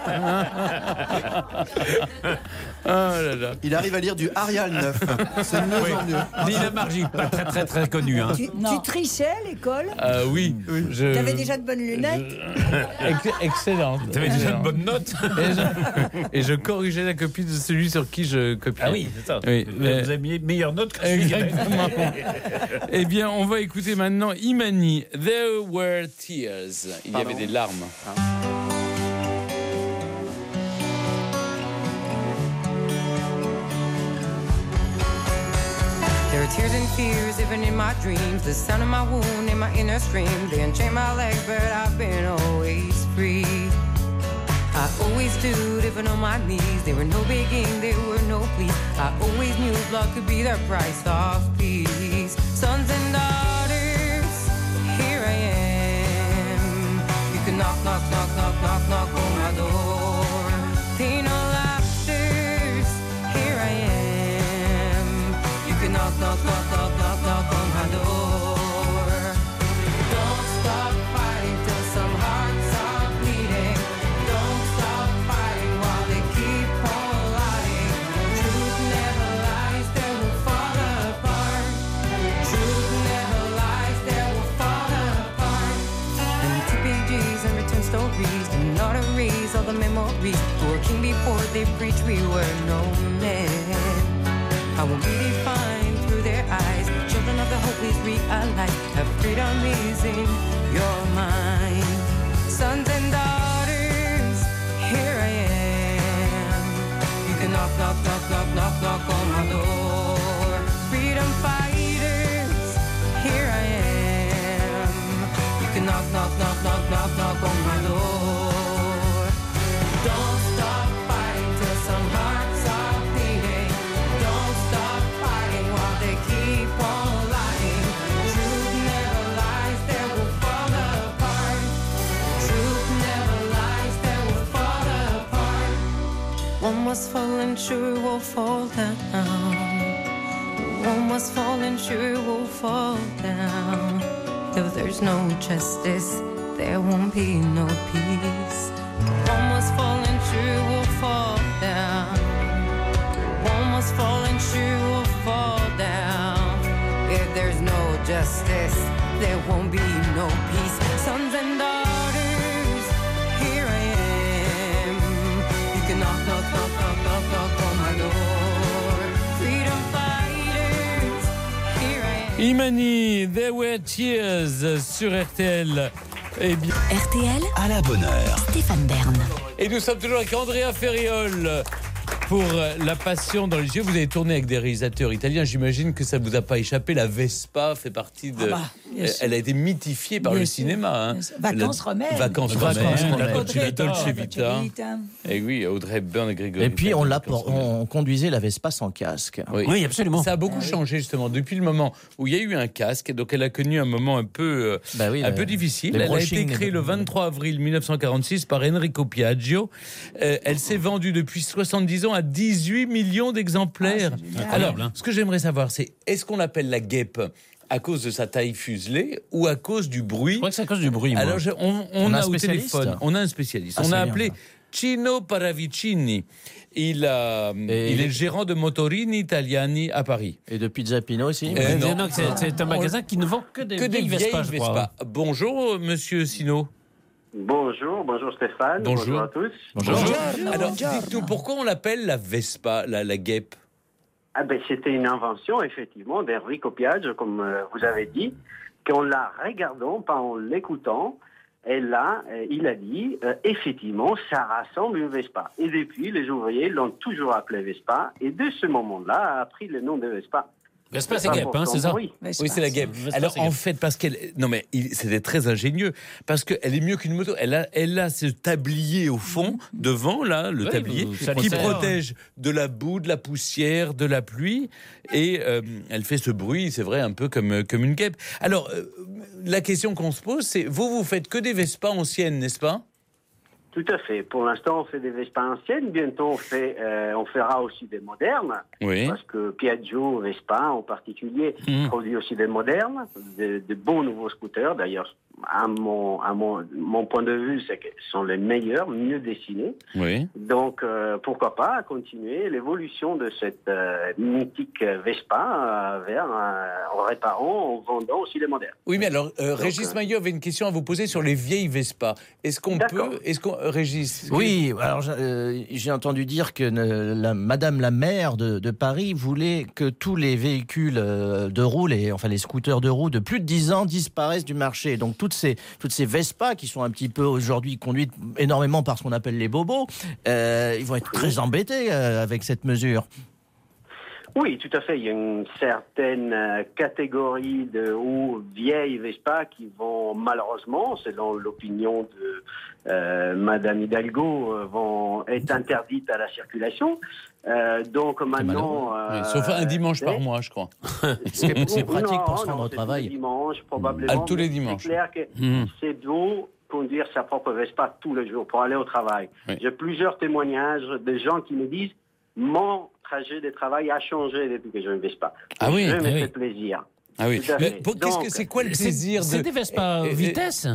[SPEAKER 3] Oh là là.
[SPEAKER 6] Il arrive à lire du Arial neuf. C'est de mieux
[SPEAKER 5] Oui.
[SPEAKER 6] en mieux.
[SPEAKER 5] Lina Margie, pas très très très connue. Hein.
[SPEAKER 7] Tu, tu trichais à l'école?
[SPEAKER 3] Euh, oui. Je...
[SPEAKER 7] T'avais déjà de bonnes lunettes?
[SPEAKER 3] Ex- Excellent.
[SPEAKER 5] T'avais déjà une bonne note?
[SPEAKER 3] Et je, et je corrigeais la copie de celui sur qui je copiais.
[SPEAKER 5] Ah oui, c'est ça.
[SPEAKER 3] Oui,
[SPEAKER 5] Vous
[SPEAKER 3] euh,
[SPEAKER 5] avez mis meilleure note que celui qui avait.
[SPEAKER 3] Exactement. Eh bien, on va écouter maintenant Imani. There were tears. Il y
[SPEAKER 6] Pardon.
[SPEAKER 3] avait des larmes.
[SPEAKER 8] There are tears and fears even in my dreams. The sound of my wound in my inner scream. They unchain my legs, but I've been always free. I always stood even on my knees. There were no begging, there were no pleas. I always knew blood could be the price of peace. Sons and daughters, here I am. You can knock, knock, knock, knock, knock, knock on my door. Pain or laughters, here I am. You can knock, knock, knock, knock, knock, knock on my door. Don't stop fighting till some hearts are bleeding. Don't stop fighting while they keep on lying. Truth never lies, they will fall apart. Truth never lies, they will fall apart. And T P Gs and return stories do not erase all the memories. Who were king before they preach, we were no men. I will be defined through their eyes. Children of the hope, please realize that freedom is in your mind. Sons and daughters, here I am. You can knock, knock, knock, knock, knock, knock on my door. Freedom fighters, here I am. You can knock, knock, knock, knock, knock, knock on my door. Don't stop fighting till some hearts are bleeding. Don't stop fighting while they keep on lying. Truth never lies, they will fall apart. Truth never lies, they will fall apart. One must fall and sure will fall down. One must fall and sure will fall down. If there's no justice, there won't be no peace. One must fall and sure will fall down. One must fall and sure will fall down. If there's no justice, there won't be no peace. Sons and daughters, here I am. You can knock, knock, knock, knock, knock, knock on my door. Freedom fighters, here I am.
[SPEAKER 3] Imani, There Were Tears sur R T L. Eh bien,
[SPEAKER 2] R T L,
[SPEAKER 12] À la bonne heure.
[SPEAKER 2] Stéphane Bern.
[SPEAKER 3] et nous sommes toujours avec Andrea Ferriol pour La Passion dans les yeux. Vous avez tourné avec des réalisateurs italiens. J'imagine que ça vous a pas échappé. La Vespa fait partie de,
[SPEAKER 7] Ah bah. Bien sûr.
[SPEAKER 3] Elle a été mythifiée par
[SPEAKER 7] Bien
[SPEAKER 3] le
[SPEAKER 7] sûr.
[SPEAKER 3] cinéma. Hein.
[SPEAKER 7] Bien sûr. Vacances
[SPEAKER 3] La-
[SPEAKER 7] romaines.
[SPEAKER 3] Vacances
[SPEAKER 20] Vacances
[SPEAKER 3] romaines,
[SPEAKER 20] romaines.
[SPEAKER 3] la
[SPEAKER 7] Audrey
[SPEAKER 3] Dolce
[SPEAKER 7] Hepburn,
[SPEAKER 3] Vita.
[SPEAKER 7] Dolce Vita.
[SPEAKER 3] Et oui, Audrey Hepburn et Grégory.
[SPEAKER 20] Et puis
[SPEAKER 3] Peck,
[SPEAKER 20] on, l'a
[SPEAKER 3] Vacances
[SPEAKER 20] por-
[SPEAKER 3] romaines.
[SPEAKER 20] on conduisait la Vespa sans casque.
[SPEAKER 3] Oui.
[SPEAKER 5] Oui, absolument.
[SPEAKER 3] Ça a beaucoup changé justement depuis le moment où il y a eu un casque. Donc elle a connu un moment un peu, euh,
[SPEAKER 20] Bah oui,
[SPEAKER 3] un
[SPEAKER 20] le-
[SPEAKER 3] peu difficile.
[SPEAKER 20] les
[SPEAKER 3] Elle a été
[SPEAKER 20] brushings,
[SPEAKER 3] créée
[SPEAKER 20] les-
[SPEAKER 3] le vingt-trois avril mille neuf cent quarante-six par Enrico Piaggio. Euh, elle s'est vendue depuis soixante-dix ans à dix-huit millions d'exemplaires.
[SPEAKER 7] Ah, c'est génial.
[SPEAKER 3] Alors,
[SPEAKER 5] Incroyable, hein.
[SPEAKER 3] ce que j'aimerais savoir, c'est est-ce qu'on l'appelle la guêpe à cause de sa taille fuselée ou à cause du bruit?
[SPEAKER 5] Je crois que c'est à cause du bruit. moi.
[SPEAKER 3] Alors, je- on, on
[SPEAKER 20] On a
[SPEAKER 3] a,
[SPEAKER 20] un
[SPEAKER 3] au
[SPEAKER 20] spécialiste
[SPEAKER 3] téléphone, on a un spécialiste.
[SPEAKER 20] Ah,
[SPEAKER 3] on
[SPEAKER 20] c'est
[SPEAKER 3] a
[SPEAKER 20] bien,
[SPEAKER 3] appelé
[SPEAKER 20] ça.
[SPEAKER 3] Cino Paravicini. Il, a,
[SPEAKER 20] Et
[SPEAKER 3] il
[SPEAKER 20] il
[SPEAKER 3] est
[SPEAKER 20] est-
[SPEAKER 3] le gérant de Motorini Italiani à Paris.
[SPEAKER 20] Et de Pizza Pino aussi.
[SPEAKER 3] Euh,
[SPEAKER 5] Non,
[SPEAKER 3] non.
[SPEAKER 5] non, c'est, c'est un magasin qui ne vend que des
[SPEAKER 3] Que des
[SPEAKER 5] vieilles
[SPEAKER 3] vieilles
[SPEAKER 5] Vespa, je crois.
[SPEAKER 3] Vespa. Bonjour, monsieur Sino.
[SPEAKER 12] Bonjour, bonjour Stéphane.
[SPEAKER 3] Bonjour.
[SPEAKER 12] à tous.
[SPEAKER 3] Bonjour.
[SPEAKER 7] Buongiorno,
[SPEAKER 3] Alors,
[SPEAKER 7] buongiorno.
[SPEAKER 3] dites-nous, pourquoi on l'appelle la Vespa, la, la guêpe?
[SPEAKER 12] Ah ben, c'était une invention, effectivement, d'Enrico Piaggio, comme euh, vous avez dit, qu'en la regardant, pas en l'écoutant, et là, euh, il a dit, euh, effectivement, ça rassemble une Vespa. Et depuis, les ouvriers l'ont toujours appelé Vespa, et de ce moment-là, a pris le nom de Vespa.
[SPEAKER 5] Vespa, c'est
[SPEAKER 12] Pas
[SPEAKER 5] guêpe,
[SPEAKER 12] pour
[SPEAKER 5] hein,
[SPEAKER 12] son
[SPEAKER 5] c'est ça?
[SPEAKER 12] bruit.
[SPEAKER 3] Oui, c'est la guêpe.
[SPEAKER 5] Vespa,
[SPEAKER 3] Alors,
[SPEAKER 5] c'est
[SPEAKER 3] en
[SPEAKER 5] guêpe.
[SPEAKER 3] fait, parce qu'elle. Non, mais il- c'était très ingénieux. Parce qu'elle est mieux qu'une moto. Elle a, elle a ce tablier au fond, devant, là, le
[SPEAKER 5] Oui,
[SPEAKER 3] tablier,
[SPEAKER 5] vous- ça
[SPEAKER 3] qui
[SPEAKER 5] sert.
[SPEAKER 3] protège de la boue, de la poussière, de la pluie. Et euh, elle fait ce bruit, c'est vrai, un peu comme, comme une guêpe. Alors, euh, la question qu'on se pose, c'est vous, vous faites que des Vespa anciennes, n'est-ce pas?
[SPEAKER 12] Tout à fait. Pour l'instant, on fait des Vespa anciennes. Bientôt, on, fait, euh, on fera aussi des modernes.
[SPEAKER 3] Oui.
[SPEAKER 12] Parce que Piaggio, Vespa en particulier,
[SPEAKER 3] Mhm.
[SPEAKER 12] produit aussi des modernes, de, de bons nouveaux scooters. D'ailleurs, à mon, à mon, mon point de vue, c'est que ce sont les meilleurs, mieux dessinés.
[SPEAKER 3] Oui.
[SPEAKER 12] Donc, euh, pourquoi pas continuer l'évolution de cette euh, mythique Vespa euh, vers, euh, en réparant, en vendant aussi les modernes.
[SPEAKER 3] Oui, mais alors, euh,
[SPEAKER 12] Donc,
[SPEAKER 3] Régis
[SPEAKER 12] euh,
[SPEAKER 3] Maillot avait une question à vous poser sur les vieilles Vespa. Est-ce qu'on
[SPEAKER 12] D'accord.
[SPEAKER 3] peut. Est-ce qu'on, euh, Régis
[SPEAKER 20] Oui, alors j'ai euh, j'ai entendu dire que ne- la, Madame la maire de, de Paris voulait que tous les véhicules euh, de roue, les, enfin les scooters de roue de plus de dix ans disparaissent du marché. Donc toutes ces, toutes ces Vespa qui sont un petit peu aujourd'hui conduites énormément par ce qu'on appelle les bobos, euh, ils vont être très embêtés euh, avec cette mesure.
[SPEAKER 12] Oui, tout à fait. Il y a une certaine euh, catégorie de ou vieilles Vespa qui vont malheureusement, selon l'opinion de euh, Madame Hidalgo, euh, vont être interdites à la circulation. Euh, donc maintenant,
[SPEAKER 3] Oui,
[SPEAKER 12] euh,
[SPEAKER 3] sauf un dimanche
[SPEAKER 12] c'est-
[SPEAKER 3] par mois, je crois.
[SPEAKER 20] C'est c'est pratique
[SPEAKER 12] Non,
[SPEAKER 20] pour se rendre
[SPEAKER 12] non,
[SPEAKER 20] au
[SPEAKER 12] c'est
[SPEAKER 20] travail.
[SPEAKER 12] Tous les dimanches, probablement.
[SPEAKER 3] Ah, tous les
[SPEAKER 12] mais
[SPEAKER 3] dimanches.
[SPEAKER 12] C'est clair que
[SPEAKER 3] Mhm.
[SPEAKER 12] c'est beau conduire sa propre Vespa tous les jours pour aller au travail.
[SPEAKER 3] Oui.
[SPEAKER 12] J'ai plusieurs témoignages de gens qui me disent mon trajet de travail a changé depuis que j'ai une Vespa.
[SPEAKER 3] Ah oui,
[SPEAKER 12] Je me
[SPEAKER 3] ah
[SPEAKER 12] fais
[SPEAKER 3] oui.
[SPEAKER 12] plaisir.
[SPEAKER 3] Ah oui.
[SPEAKER 12] Tout à
[SPEAKER 3] Mais
[SPEAKER 12] fait.
[SPEAKER 3] pour- qu'est-ce que
[SPEAKER 12] Donc,
[SPEAKER 3] c'est quoi le
[SPEAKER 5] C'est-
[SPEAKER 3] plaisir de.
[SPEAKER 5] C'est des Vespa
[SPEAKER 3] Eh, eh,
[SPEAKER 5] vitesse?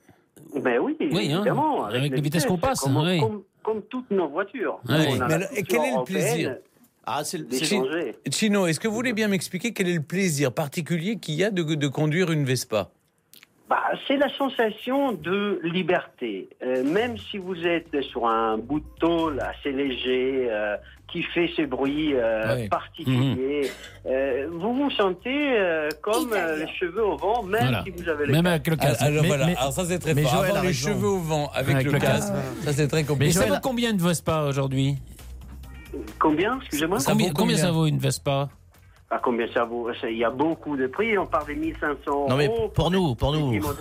[SPEAKER 12] Ben oui,
[SPEAKER 5] Oui, hein,
[SPEAKER 12] évidemment.
[SPEAKER 5] avec les vitesses qu'on passe,
[SPEAKER 12] Comme,
[SPEAKER 5] oui.
[SPEAKER 12] comme, comme toutes nos voitures.
[SPEAKER 5] Oui.
[SPEAKER 12] On a
[SPEAKER 3] Mais
[SPEAKER 12] la
[SPEAKER 3] alors, et
[SPEAKER 12] culture
[SPEAKER 3] quel est le
[SPEAKER 12] européenne
[SPEAKER 3] plaisir
[SPEAKER 20] Ah, c'est
[SPEAKER 12] des
[SPEAKER 20] c'est-
[SPEAKER 12] changer.
[SPEAKER 3] Chino, est-ce que vous voulez bien m'expliquer quel est le plaisir particulier qu'il y a de, de conduire une Vespa?
[SPEAKER 12] Bah, c'est la sensation de liberté. Euh, même si vous êtes sur un bout de tôle assez léger, euh, qui fait ce bruit euh,
[SPEAKER 20] Ouais.
[SPEAKER 12] particulier, euh, vous vous sentez euh, comme euh, les cheveux au vent, même
[SPEAKER 5] Voilà.
[SPEAKER 12] si vous avez le
[SPEAKER 5] Même
[SPEAKER 12] casque.
[SPEAKER 5] avec le
[SPEAKER 3] Alors,
[SPEAKER 5] casque.
[SPEAKER 3] alors
[SPEAKER 20] Mais-
[SPEAKER 3] voilà,
[SPEAKER 20] mais-
[SPEAKER 3] alors ça c'est très
[SPEAKER 20] mais
[SPEAKER 3] fort.
[SPEAKER 20] Joël
[SPEAKER 3] Avoir
[SPEAKER 20] a
[SPEAKER 3] les
[SPEAKER 20] raison.
[SPEAKER 3] cheveux au vent avec,
[SPEAKER 5] Avec
[SPEAKER 3] le,
[SPEAKER 5] le
[SPEAKER 3] casque, ça c'est très
[SPEAKER 5] Et
[SPEAKER 3] compliqué.
[SPEAKER 5] ça
[SPEAKER 20] Joël
[SPEAKER 5] vaut
[SPEAKER 20] a-
[SPEAKER 5] combien une Vespa aujourd'hui?
[SPEAKER 12] Combien, excusez-moi
[SPEAKER 3] Ça
[SPEAKER 5] Combien,
[SPEAKER 3] vaut
[SPEAKER 5] combien
[SPEAKER 3] combien
[SPEAKER 5] ça vaut une Vespa?
[SPEAKER 12] Ah, combien ça vaut? Il y a beaucoup de prix, on parle des mille cinq cents
[SPEAKER 20] Non mais
[SPEAKER 12] euros.
[SPEAKER 20] pour nous, pour nous. Tino,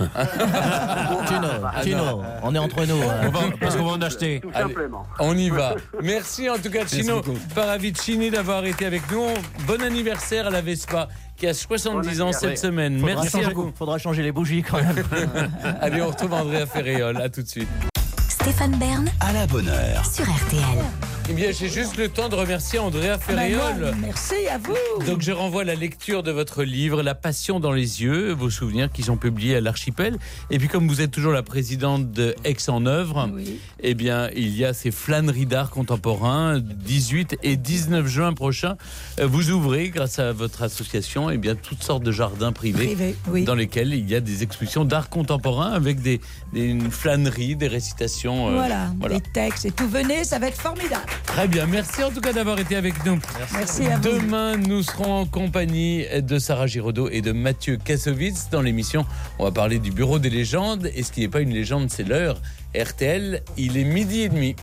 [SPEAKER 20] Tino, on est entre nous. hein.
[SPEAKER 5] On va- Parce qu'on va en acheter.
[SPEAKER 12] Tout
[SPEAKER 3] Allez.
[SPEAKER 12] simplement.
[SPEAKER 3] On y va. Merci en tout cas, Chino
[SPEAKER 5] beaucoup.
[SPEAKER 3] Paravicini, d'avoir été avec nous. Bon anniversaire à la Vespa qui a soixante-dix ans cette
[SPEAKER 12] Ouais.
[SPEAKER 3] semaine.
[SPEAKER 20] Faudra
[SPEAKER 3] Merci
[SPEAKER 20] changer,
[SPEAKER 3] à vous.
[SPEAKER 20] Faudra changer les bougies quand même.
[SPEAKER 3] Allez, on retrouve Andrea Ferréol. À tout de suite.
[SPEAKER 2] Stéphane Bern
[SPEAKER 13] À la bonne heure.
[SPEAKER 2] sur R T L.
[SPEAKER 3] Eh bien, j'ai juste le temps de remercier Andrea
[SPEAKER 7] Ah ben, moi,
[SPEAKER 3] Ferréol.
[SPEAKER 7] merci à vous.
[SPEAKER 3] Donc je renvoie à la lecture de votre livre La Passion dans les yeux, vos souvenirs qui sont publiés à l'Archipel. Et puis comme vous êtes toujours la présidente de Aix-en-Œuvre,
[SPEAKER 7] Oui.
[SPEAKER 3] eh bien il y a ces flâneries d'art contemporain dix-huit et dix-neuf juin prochain. Euh, Vous ouvrez grâce à votre association eh bien toutes sortes de jardins privés,
[SPEAKER 7] Privé, oui.
[SPEAKER 3] dans lesquels il y a des expositions d'art contemporain avec des, des une flânerie, des récitations. euh,
[SPEAKER 7] Voilà,
[SPEAKER 3] voilà.
[SPEAKER 7] les textes et tout. Venez, ça va être formidable.
[SPEAKER 3] Très bien, merci en tout cas d'avoir été avec nous.
[SPEAKER 7] Merci à vous.
[SPEAKER 3] Demain, nous serons en compagnie de Sarah Giraudot et de Mathieu Kassovitz. Dans l'émission, on va parler du Bureau des légendes. Et ce qui n'est pas une légende, c'est l'heure. R T L, il est midi et demi.